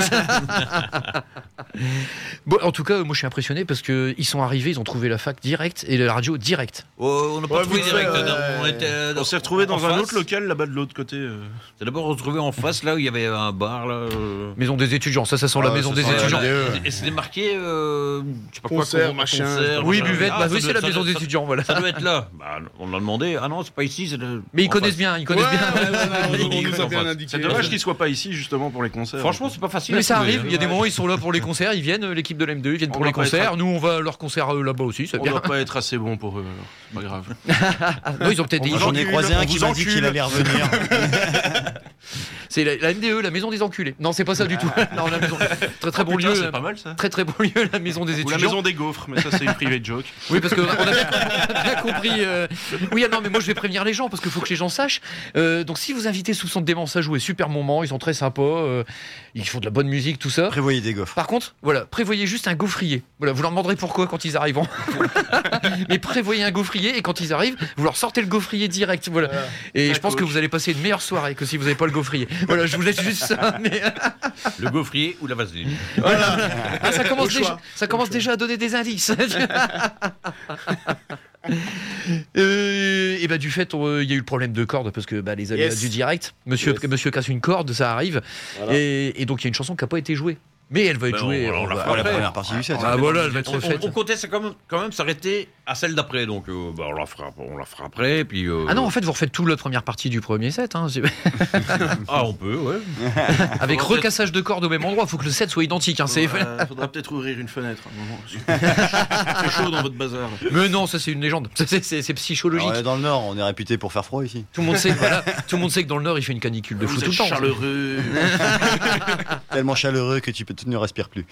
Speaker 5: ça- bon, en tout cas, moi, je suis impressionné parce que ils sont arrivés, ils ont trouvé la fac direct et la radio direct.
Speaker 4: Oh, on n'a pas
Speaker 9: Ouais,
Speaker 4: trouvé
Speaker 9: vite
Speaker 4: direct.
Speaker 9: fait,
Speaker 4: non,
Speaker 9: ouais.
Speaker 4: on était, euh,
Speaker 3: On s'est retrouvé dans
Speaker 4: en
Speaker 3: un
Speaker 4: face.
Speaker 3: autre local là-bas de l'autre côté. euh.
Speaker 4: C'est d'abord retrouvé en face, là où il y avait un bar. Là, euh,
Speaker 5: Maison des étudiants, ça, ça sent la
Speaker 8: Ah,
Speaker 5: maison
Speaker 8: ça
Speaker 5: des
Speaker 8: sent la-
Speaker 5: étudiants.
Speaker 8: Euh,
Speaker 4: Et c'était marqué, euh, je sais pas
Speaker 9: Concert,
Speaker 4: quoi,
Speaker 9: machin.
Speaker 4: concert,
Speaker 5: Oui,
Speaker 4: machin.
Speaker 5: buvette,
Speaker 4: Ah,
Speaker 5: bah
Speaker 4: ça
Speaker 5: oui,
Speaker 4: doit-
Speaker 5: c'est la
Speaker 4: ça
Speaker 5: maison
Speaker 4: doit-
Speaker 5: des
Speaker 4: ça-
Speaker 5: étudiants, voilà.
Speaker 4: Ça doit être là. Bah, on l'a demandé. Ah non, c'est pas ici. c'est le-
Speaker 5: Mais ils
Speaker 4: en
Speaker 5: connaissent
Speaker 4: face.
Speaker 5: bien, ils connaissent
Speaker 9: Ouais,
Speaker 5: bien.
Speaker 9: ouais, ouais, ouais,
Speaker 4: Il
Speaker 9: on nous a
Speaker 4: est
Speaker 9: bien
Speaker 4: en face.
Speaker 9: indiqué.
Speaker 3: C'est dommage qu'ils soient pas ici justement pour les concerts.
Speaker 4: Franchement, c'est pas facile.
Speaker 5: Mais
Speaker 4: à
Speaker 5: ça
Speaker 4: trouver,
Speaker 5: arrive,
Speaker 4: hein.
Speaker 5: il y a des moments où ils sont là pour les concerts. concerts, ils viennent, l'équipe de l'M deux, ils viennent
Speaker 3: On
Speaker 5: pour
Speaker 3: va
Speaker 5: les
Speaker 3: pas être
Speaker 5: concerts.
Speaker 3: à-
Speaker 5: Nous, on va à leurs concerts euh, là-bas aussi, c'est
Speaker 3: On
Speaker 5: bien.
Speaker 3: doit pas être assez bon pour eux, alors. C'est pas grave.
Speaker 5: Non, ils ont peut-être des.
Speaker 3: On
Speaker 8: J'en ai
Speaker 3: encule,
Speaker 8: croisé
Speaker 3: on
Speaker 8: un qui
Speaker 3: vous
Speaker 8: m'a dit
Speaker 3: encule.
Speaker 8: qu'il allait revenir.
Speaker 5: C'est la, la M D E, la maison des enculés. Non, c'est pas ça du tout. Non, la maison. Très très
Speaker 3: Oh,
Speaker 5: bon
Speaker 3: putain,
Speaker 5: lieu.
Speaker 3: c'est pas mal ça.
Speaker 5: Très très bon lieu, la maison des
Speaker 3: Ou
Speaker 5: étudiants.
Speaker 3: la maison des gaufres, mais ça c'est une private joke.
Speaker 5: Oui, parce qu'on a, bien- on a bien compris. euh, Oui, ah non, mais moi je vais prévenir les gens parce qu'il faut que les gens sachent. Euh, donc, si vous invitez Soupçon de démence à jouer, super moment, ils sont très sympas, euh, ils font de la bonne musique, tout ça.
Speaker 8: Prévoyez des gaufres.
Speaker 5: Par contre, voilà, prévoyez juste un gaufrier. Voilà, vous leur demanderez pourquoi quand ils arriveront. Mais prévoyez un gaufrier et quand ils arrivent, vous leur sortez le gaufrier direct. Voilà. Et
Speaker 3: Ah,
Speaker 5: je pense
Speaker 3: coach.
Speaker 5: que vous allez passer une meilleure soirée que si vous n'avez pas le gaufrier. Voilà, je vous laisse juste ça. Mais...
Speaker 4: Le gaufrier ou la vaseline.
Speaker 5: Ah, ça commence,
Speaker 9: Au choix.
Speaker 5: déjà, ça commence déjà à donner des indices. Euh, et bah du fait, euh, il y a eu le problème de corde parce que bah, les aléas
Speaker 9: Yes.
Speaker 5: du direct. Monsieur,
Speaker 9: Yes.
Speaker 5: monsieur casse une corde, ça arrive.
Speaker 9: Voilà.
Speaker 5: Et, et donc il y a une chanson qui n'a pas été jouée. Mais elle va être
Speaker 4: Ben,
Speaker 5: jouée.
Speaker 4: on- on la
Speaker 5: va-
Speaker 4: fera
Speaker 8: Oh, la
Speaker 4: après.
Speaker 8: première partie du set.
Speaker 5: Ah voilà, elle va être
Speaker 4: On,
Speaker 5: refaite.
Speaker 4: on- on comptait ça quand même, quand même s'arrêter à celle d'après, donc euh, bah, on la fera, on la fera après, puis. euh,
Speaker 5: Ah non, en fait, vous refaites toute la première partie du premier set. Hein, c'est-
Speaker 4: ah on peut, ouais.
Speaker 5: avec
Speaker 3: Faudra
Speaker 5: recassage de cordes au même endroit. Il faut que le set soit identique. Hein, c'est...
Speaker 3: Euh, faudra peut-être ouvrir une fenêtre à un moment. Il fait chaud dans votre bazar. là.
Speaker 5: Mais non, ça c'est une légende. C'est, c'est- c'est- c'est psychologique.
Speaker 8: Alors, on est dans le Nord, on est réputé pour faire froid ici.
Speaker 5: Tout le monde sait. Voilà, tout le monde sait que dans le Nord, il fait une canicule de fou
Speaker 3: Vous
Speaker 5: tout
Speaker 3: êtes
Speaker 5: le temps.
Speaker 3: chaleureux.
Speaker 8: Tellement chaleureux que tu, peux, tu ne respires plus.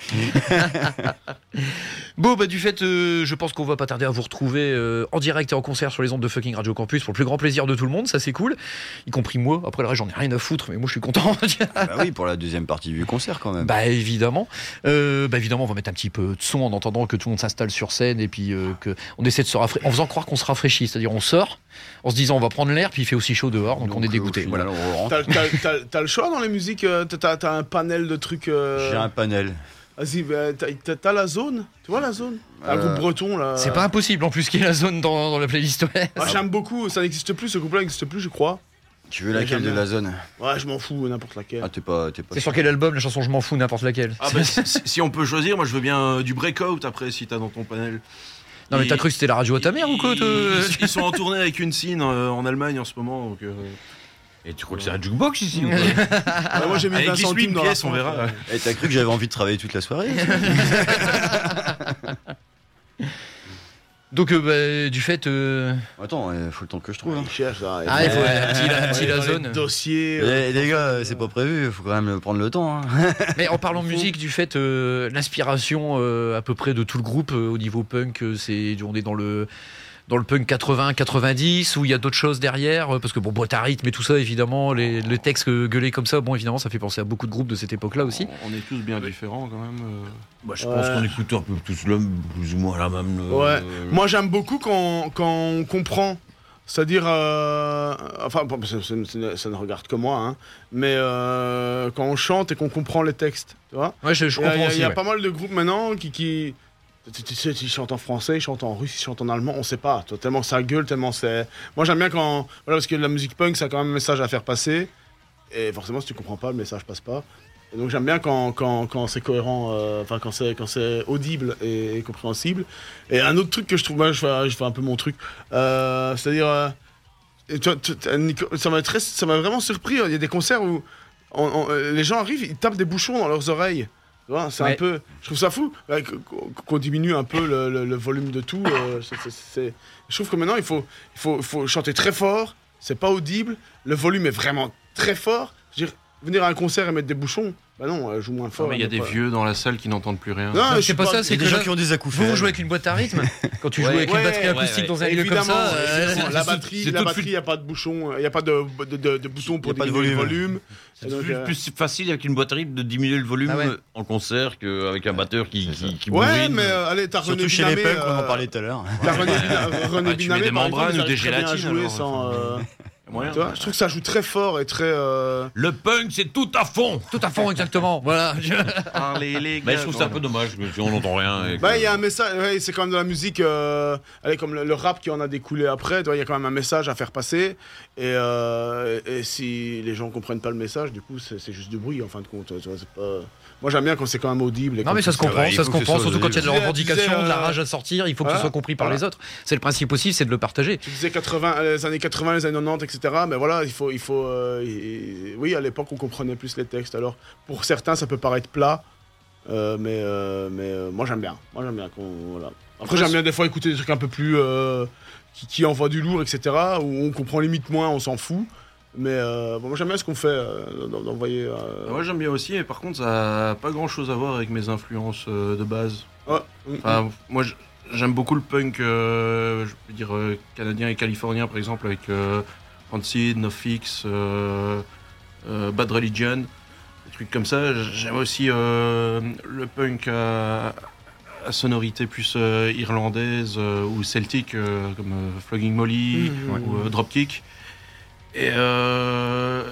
Speaker 5: Bon, bah du fait, euh, je pense qu'on va pas tarder à vous retrouver euh, en direct et en concert sur les ondes de fucking Radio Campus pour le plus grand plaisir de tout le monde. Ça c'est cool, y compris moi. Après le reste, j'en ai rien à foutre, mais moi je suis content.
Speaker 8: Bah oui, pour la deuxième partie du concert quand même.
Speaker 5: Bah évidemment, euh, bah évidemment, on va mettre un petit peu de son en entendant que tout le monde s'installe sur scène et puis euh, que on essaie de se rafraîchir, en faisant croire qu'on se rafraîchit, c'est-à-dire on sort en se disant on va prendre l'air, puis il fait aussi chaud dehors, donc, on est
Speaker 8: euh,
Speaker 5: dégoûté.
Speaker 8: au final,
Speaker 5: Voilà.
Speaker 8: on rentre.
Speaker 9: T'as, t'as- t'as- t'as le choix dans les musiques, euh, t'as, t'as un panel de trucs. euh,
Speaker 8: J'ai un panel.
Speaker 9: Vas-y, bah, t'as, t'as- t'as la zone, tu vois la zone Un
Speaker 8: Euh,
Speaker 9: groupe breton là.
Speaker 5: C'est pas impossible en plus qu'il y ait la zone dans, dans la playlist. Ouais.
Speaker 9: Moi j'aime beaucoup, ça n'existe plus, ce groupe-là n'existe plus, je crois.
Speaker 8: Tu veux laquelle
Speaker 9: j'aime
Speaker 8: de
Speaker 9: bien.
Speaker 8: la zone?
Speaker 9: Ouais, je m'en fous, n'importe laquelle.
Speaker 8: Ah, t'es pas. T'es pas
Speaker 5: C'est sur quel album la chanson Je m'en fous n'importe laquelle.
Speaker 3: Ah bah, si, si on peut choisir, moi je veux bien euh, du breakout après si t'as dans ton panel.
Speaker 5: Non mais
Speaker 3: Ils-
Speaker 5: t'as cru que c'était la radio à ta mère ou quoi te-
Speaker 3: ils, ils sont en tournée avec une scene euh, en Allemagne en ce moment. Donc, euh,
Speaker 4: Et tu crois que c'est un jukebox ici ou quoi?
Speaker 9: Ouais, moi j'ai mis
Speaker 3: Avec
Speaker 9: vingt
Speaker 3: dix-huit
Speaker 9: centimes dans
Speaker 3: pièces,
Speaker 9: la
Speaker 3: on
Speaker 9: fente,
Speaker 3: verra.
Speaker 9: euh.
Speaker 8: Eh, t'as cru que j'avais envie de travailler toute la soirée?
Speaker 5: Donc euh, bah, du fait. euh,
Speaker 8: Attends, il faut le temps que je trouve. hein.
Speaker 9: Il cherche, là,
Speaker 5: Ah, il faut
Speaker 9: ouais.
Speaker 5: un petit, un petit
Speaker 9: Ouais,
Speaker 5: la
Speaker 9: dans les
Speaker 5: zone.
Speaker 9: dossiers. euh,
Speaker 8: Eh, les gars, c'est pas prévu, il faut quand même prendre le temps. hein.
Speaker 5: Mais en parlant musique, du fait, euh, l'inspiration euh, à peu près de tout le groupe euh, au niveau punk, euh, c'est on est dans le dans le punk quatre-vingts quatre-vingt-dix où il y a d'autres choses derrière euh, parce que bon boîte à rythme et tout ça évidemment les, le texte euh, gueulé comme ça bon évidemment ça fait penser à beaucoup de groupes de cette époque-là aussi.
Speaker 3: on est tous bien différents quand même. euh.
Speaker 4: Bah, je
Speaker 9: Ouais.
Speaker 4: pense qu'on écoute un peu tous le, plus ou moins la même. euh,
Speaker 9: Ouais.
Speaker 4: euh,
Speaker 9: Moi j'aime beaucoup quand, quand on comprend. C'est-à-dire, euh, enfin, bon, ça, ça- ça- ça ne regarde que moi, hein, mais euh, quand on chante et qu'on comprend les textes, tu vois.
Speaker 5: Ouais, je, je
Speaker 9: Il y a-
Speaker 5: comprends
Speaker 9: il y a,
Speaker 5: aussi.
Speaker 9: il y a
Speaker 5: ouais.
Speaker 9: pas mal de groupes maintenant qui, qui tu, tu sais, ils chantent en français, ils chantent en russe, ils chantent en allemand, on sait pas, toi, tellement ça gueule, tellement c'est. Moi j'aime bien quand, voilà, parce que la musique punk, ça a quand même un message à faire passer, et forcément si tu comprends pas, le message passe pas. Et donc j'aime bien quand, quand, quand c'est cohérent, euh, enfin quand c'est quand c'est audible et, et compréhensible. Et un autre truc que je trouve, moi je fais, je fais un peu mon truc, euh, c'est-à-dire, euh, et tu vois, tu- tu- Nico- ça m'a très, ça m'a vraiment surpris. Il y a des concerts où on- on- euh, les gens arrivent, ils tapent des bouchons dans leurs oreilles. Tu vois, c'est
Speaker 5: Ouais.
Speaker 9: un peu, je trouve ça fou euh, qu'on qu'on diminue un peu le, le- le volume de tout. euh, c'est- c'est- c'est- je trouve que maintenant il faut, il faut, il faut chanter très fort. C'est pas audible. Le volume est vraiment très fort. Je veux dire, venir à un concert et mettre des bouchons, bah non, euh, joue moins fort.
Speaker 3: Non, mais il y a
Speaker 9: mais
Speaker 3: des
Speaker 9: pas-
Speaker 3: vieux dans la salle qui n'entendent plus rien.
Speaker 9: Non,
Speaker 5: Non,
Speaker 9: je
Speaker 5: c'est
Speaker 9: suis
Speaker 5: pas ça,
Speaker 8: Il y
Speaker 5: c'est
Speaker 8: a des
Speaker 5: que
Speaker 8: gens
Speaker 5: là,
Speaker 8: qui ont des
Speaker 5: vous,
Speaker 8: acouphènes.
Speaker 5: vous jouez avec une boîte à rythme quand tu
Speaker 8: Ouais.
Speaker 5: joues avec une
Speaker 9: Ouais,
Speaker 5: batterie
Speaker 9: ouais,
Speaker 5: acoustique
Speaker 4: ouais.
Speaker 5: dans un lieu comme
Speaker 9: Évidemment,
Speaker 5: ça. euh,
Speaker 9: évidemment. la
Speaker 4: c'est-
Speaker 9: batterie,
Speaker 4: c'est
Speaker 9: la
Speaker 4: tout de
Speaker 9: batterie, il
Speaker 4: suite-
Speaker 9: n'y a pas de bouchon, il n'y a pas de, de, de, de bouton pour
Speaker 8: Y a pas de
Speaker 9: diminuer le
Speaker 8: volume.
Speaker 9: volume.
Speaker 4: C'est
Speaker 9: Et donc,
Speaker 4: plus,
Speaker 9: euh,
Speaker 4: plus facile avec une boîte à rythme de diminuer le volume
Speaker 5: Ah ouais.
Speaker 4: en concert qu'avec un batteur qui, qui, qui
Speaker 9: Ouais,
Speaker 4: bourrine.
Speaker 9: mais euh, allez, t'as René
Speaker 8: Surtout chez les
Speaker 9: Binamé.
Speaker 8: punks, on en
Speaker 9: euh,
Speaker 8: parlait tout à l'heure.
Speaker 9: t'as René, Bina- René
Speaker 3: Ah, tu
Speaker 9: Binamé,
Speaker 3: mets des
Speaker 9: par
Speaker 3: membranes
Speaker 9: exemple,
Speaker 3: ou des
Speaker 9: il arrive très bien à
Speaker 3: gélatines,
Speaker 9: jouer
Speaker 3: alors,
Speaker 9: sans,
Speaker 3: enfin,
Speaker 9: euh,
Speaker 3: Moyen.
Speaker 9: tu vois, je trouve que ça joue très fort et très. euh,
Speaker 4: Le punk, c'est tout à fond.
Speaker 5: Tout à fond, exactement. Voilà.
Speaker 3: Ah, les, les
Speaker 4: Mais
Speaker 3: gars,
Speaker 4: je trouve ça un
Speaker 3: non.
Speaker 4: peu dommage parce qu'on n'entend rien. et que-
Speaker 9: Bah, il y a un message, ouais, c'est quand même de la musique, euh, allez, comme le, le rap qui en a découlé après, tu vois, il y a quand même un message à faire passer. Et, euh, et si les gens comprennent pas le message, du coup, c'est c'est juste du bruit en fin de compte. Tu vois, c'est pas... Moi, j'aime bien quand c'est quand même audible. et
Speaker 5: Non
Speaker 9: quand
Speaker 5: mais ça
Speaker 9: tout
Speaker 5: se comprend,
Speaker 8: il
Speaker 5: ça
Speaker 8: faut
Speaker 5: se
Speaker 8: que ce
Speaker 5: comprend,
Speaker 8: soit
Speaker 5: surtout quand il y a de la
Speaker 9: audible.
Speaker 5: revendication,
Speaker 9: Tu disais,
Speaker 5: de la
Speaker 9: euh,
Speaker 5: rage à sortir, il faut que ce
Speaker 9: voilà,
Speaker 5: soit compris par
Speaker 9: voilà.
Speaker 5: les autres. C'est le principe aussi, c'est de le partager.
Speaker 9: Tu disais quatre-vingts, les années quatre-vingts, les années quatre-vingt-dix, et cetera. Mais voilà, il faut, il faut, euh, il- oui, à l'époque, on comprenait plus les textes. Alors, pour certains, ça peut paraître plat. Euh, mais euh, mais euh, moi j'aime bien. Moi j'aime bien. qu'on- Voilà. Après j'aime bien des fois écouter des trucs un peu plus euh, qui, qui envoient du lourd, et cetera. Où on comprend limite moins, on s'en fout. Mais euh, bon, moi j'aime bien ce qu'on fait, euh, d'en- d'envoyer. Euh...
Speaker 3: Moi j'aime bien aussi, et par contre ça n'a pas grand chose à voir avec mes influences euh, de base.
Speaker 9: Ouais.
Speaker 3: Enfin, moi j- j'aime beaucoup le punk, euh, je peux dire euh, canadien et californien par exemple, avec euh, Rancid, NoFX, euh, euh, Bad Religion, des trucs comme ça. J'aime aussi euh, le punk à, à sonorité plus euh, irlandaise euh, ou celtique, euh, comme euh, Flogging Molly
Speaker 9: Mmh.
Speaker 3: ou euh, Dropkick. Et, euh,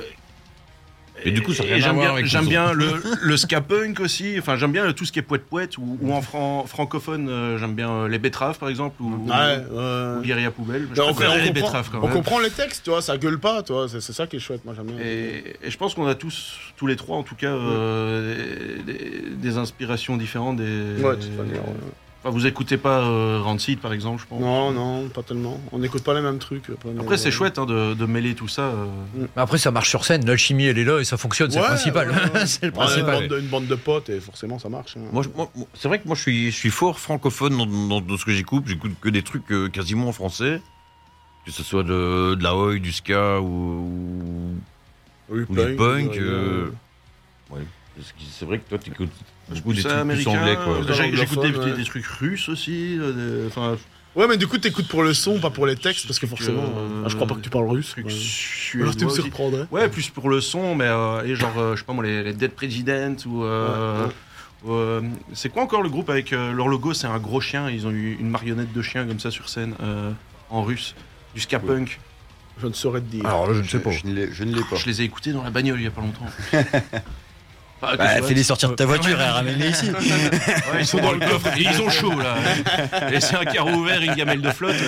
Speaker 4: Et du coup, ça a rien
Speaker 3: et
Speaker 4: à
Speaker 3: j'aime
Speaker 4: voir
Speaker 3: bien,
Speaker 4: avec
Speaker 3: j'aime
Speaker 4: les
Speaker 3: bien le, le ska punk aussi. Enfin, j'aime bien tout ce qui est poète poète ou, ou en fran- francophone, euh, j'aime bien euh, les betteraves par exemple ou,
Speaker 9: Ouais,
Speaker 3: ou,
Speaker 9: ouais.
Speaker 3: ou Guérilla Poubelle. Je
Speaker 9: Mais on,
Speaker 3: préfère
Speaker 9: on
Speaker 3: les
Speaker 9: comprend,
Speaker 3: betteraves quand
Speaker 9: on
Speaker 3: même.
Speaker 9: comprend les textes, tu vois, ça gueule pas, tu vois, c'est c'est ça qui est chouette, moi j'aime bien.
Speaker 3: Et, et je pense qu'on a tous, tous les trois en tout cas, euh, des, des- des inspirations différentes. Des,
Speaker 9: Ouais, de toute manière, ouais.
Speaker 3: Enfin, vous écoutez pas euh, Rancid par exemple, je pense.
Speaker 9: Non, non, pas tellement. On n'écoute pas les mêmes trucs. pas les-
Speaker 3: Après, c'est chouette hein, de, de mêler tout ça. euh.
Speaker 5: Mais après, ça marche sur scène, l'alchimie elle est là et ça fonctionne, c'est
Speaker 9: Ouais,
Speaker 5: le principal.
Speaker 9: ouais, ouais.
Speaker 5: c'est le
Speaker 9: Ouais, une,
Speaker 5: principal.
Speaker 9: bande de, une bande de potes et forcément ça marche. hein.
Speaker 4: Moi, je- moi, moi, c'est vrai que moi je suis, je suis fort francophone dans, dans- dans ce que j'écoute. J'écoute que des trucs euh, quasiment en français. Que ce soit de, de la oi, du ska ou,
Speaker 9: Oui,
Speaker 4: ou du punk.
Speaker 9: ouais,
Speaker 4: euh,
Speaker 9: ouais.
Speaker 4: ouais. C'est c'est vrai que toi tu écoutes
Speaker 3: Je
Speaker 4: beaucoup des
Speaker 3: ça
Speaker 4: trucs plus
Speaker 3: américain,
Speaker 4: anglais. Quoi.
Speaker 3: euh,
Speaker 9: Dans
Speaker 3: j'ai- J'écoute des,
Speaker 9: l'anglophone, ouais.
Speaker 3: des trucs russes aussi. euh, des- Enfin,
Speaker 9: Ouais, mais du coup, t'écoutes pour le son, pas pour les textes, parce que forcément.
Speaker 3: Euh,
Speaker 9: ah, je crois pas que tu parles russe.
Speaker 3: trucs
Speaker 9: ouais.
Speaker 3: suédois
Speaker 9: Alors tu me
Speaker 3: aussi.
Speaker 9: surprendrais.
Speaker 3: Ouais, plus pour le son, mais euh, et genre, euh, je sais pas moi, les, les Dead President ou. euh,
Speaker 9: Ouais, ouais.
Speaker 3: ou, euh, c'est quoi encore le groupe avec euh, leur logo? C'est un gros chien. Ils ont eu une marionnette de chien comme ça sur scène euh, en russe, du ska
Speaker 9: Ouais.
Speaker 3: punk.
Speaker 9: Je ne saurais te dire.
Speaker 5: Alors là, je ne sais pas.
Speaker 8: Je ne l'ai- je ne l'ai pas.
Speaker 3: Je les ai écoutés dans la bagnole il y a pas longtemps. Pas que
Speaker 8: Bah,
Speaker 3: soit-
Speaker 8: fais-les sortir de ta voiture et ramène-les ici.
Speaker 3: Ouais, ils sont dans le coffre, ils ont chaud là. Laissez un carreau ouvert, une gamelle de flotte.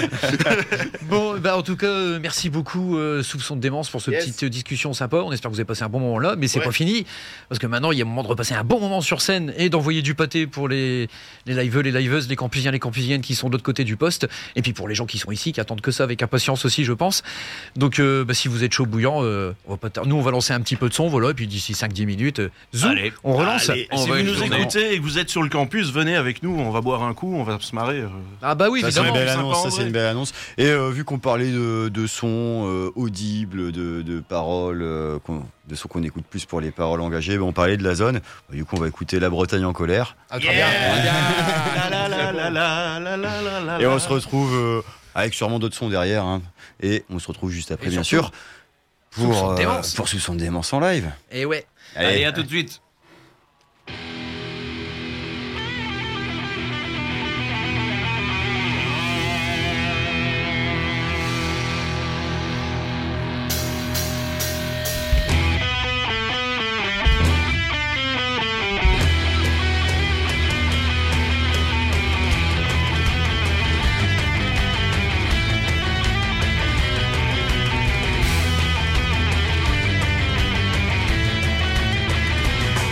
Speaker 5: Bon, bah en tout cas, euh, merci beaucoup euh, Soupçon de démence pour cette
Speaker 9: Yes.
Speaker 5: petite euh, discussion sympa. On espère que vous avez passé un bon moment là, mais c'est
Speaker 9: Ouais.
Speaker 5: pas fini parce que maintenant il y a un moment de repasser un bon moment sur scène et d'envoyer du pâté pour les les liveux, les liveuses, les campusiens, les campusiennes qui sont de l'autre côté du poste, et puis pour les gens qui sont ici, qui attendent que ça avec impatience aussi, je pense. Donc, euh, bah, si vous êtes chaud bouillant, euh, on va pas tar- nous on va lancer un petit peu de son, voilà, et puis d'ici cinq dix minutes, euh, zoom,
Speaker 4: Allez.
Speaker 5: on relance.
Speaker 3: Allez,
Speaker 4: On
Speaker 3: si
Speaker 4: va
Speaker 3: vous
Speaker 4: une
Speaker 3: nous
Speaker 4: journée.
Speaker 3: écoutez et que vous êtes sur le campus, venez avec nous, on va boire un coup, on va se marrer. euh.
Speaker 5: Ah bah oui,
Speaker 8: Ça, c'est une
Speaker 5: évidemment.
Speaker 8: belle
Speaker 3: sympa
Speaker 8: annonce.
Speaker 3: en
Speaker 8: Ça, c'est
Speaker 3: vrai.
Speaker 8: une belle annonce. Et euh, vu qu'on parlait de, de sons euh, audibles, de, de paroles, euh, qu'on- de sons qu'on écoute plus pour les paroles engagées, ben, on parlait de la zone. Bah, du coup, on va écouter La Bretagne en colère.
Speaker 5: Ah, très bien.
Speaker 3: La la la la la la la la la
Speaker 8: Et on
Speaker 3: la.
Speaker 8: se retrouve euh, avec sûrement d'autres sons derrière. hein. Et on se retrouve juste après,
Speaker 5: Et
Speaker 8: bien
Speaker 5: surtout,
Speaker 8: sûr,
Speaker 5: Soupçon
Speaker 8: pour,
Speaker 5: de
Speaker 8: euh,
Speaker 5: démence.
Speaker 8: pour Soupçon de démence en live.
Speaker 5: Et ouais.
Speaker 4: Allez, à tout de suite.
Speaker 10: Thank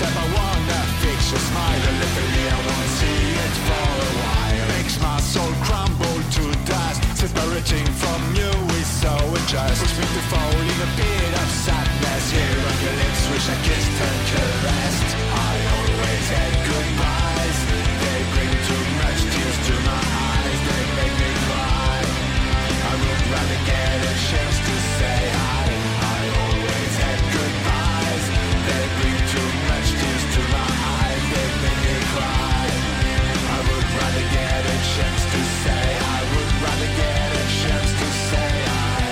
Speaker 10: step, I wanna fix your smile. A little bit, I won't see it for a while. Makes my soul crumble to dust. Separating from you is so unjust. Push me to fall in a pit of sadness. Here on your lips, wish I kissed and caressed. I always had goodbyes. They bring too much tears to my eyes. They make me cry. I would rather get a chance to say hi. I always had goodbyes. They bring too much tears to my eyes. They make me cry. I would rather get a chance to say. I would rather get a chance to say hi.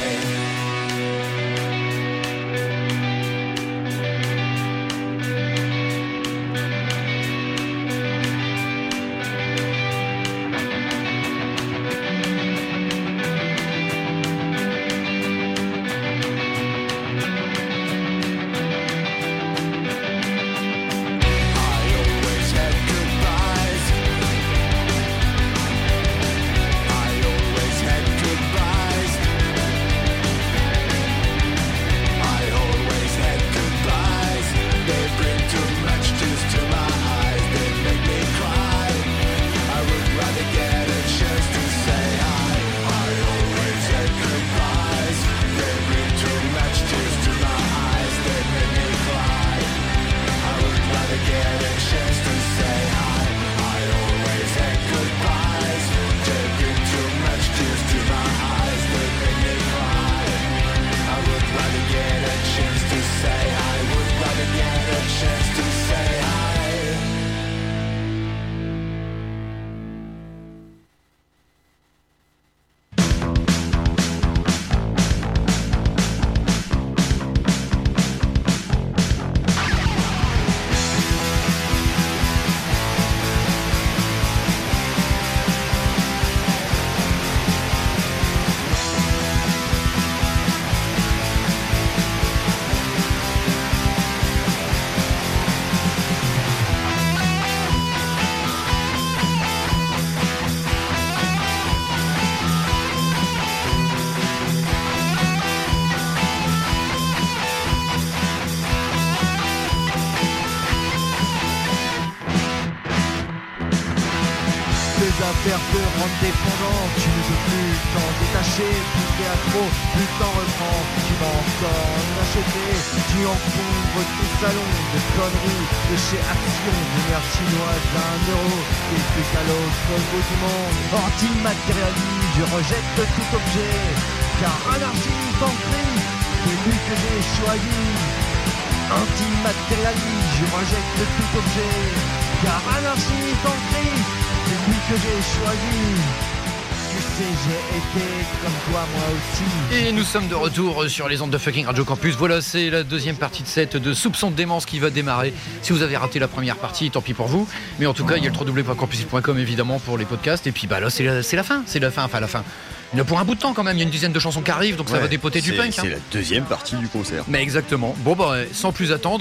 Speaker 11: Affaires te rendent dépendant, tu ne peux plus t'en détacher, plus t'es accro, plus t'en reprends, tu vas encore en acheter, tu encombres tes salons de conneries, de chez Action, lumière chinoise à un euro, et plus qu'à l'autre bout du monde, anti-matérialiste, je rejette tout objet, car anarchiste en crie, c'est lui que j'ai choisi, anti-matérialiste, je rejette tout objet, car anarchiste en crie, c'est lui que j'ai choisi. Tu sais, j'ai été comme toi, moi aussi.
Speaker 5: Et nous sommes de retour sur les ondes de fucking Radio Campus. Voilà, c'est la deuxième partie de set de Soupçon de démence qui va démarrer. Si vous avez raté la première partie, tant pis pour vous. Mais en tout cas, il y a le w w w point campus point com évidemment pour les podcasts. Et puis bah là, c'est la, c'est la fin. C'est la fin, enfin la fin. Il y en a pour un bout de temps quand même. Il y a une dizaine de chansons qui arrivent, donc ouais, ça va dépoter du punk.
Speaker 8: C'est
Speaker 5: hein.
Speaker 8: la deuxième partie du concert.
Speaker 5: Mais exactement. Bon, bah, sans plus attendre.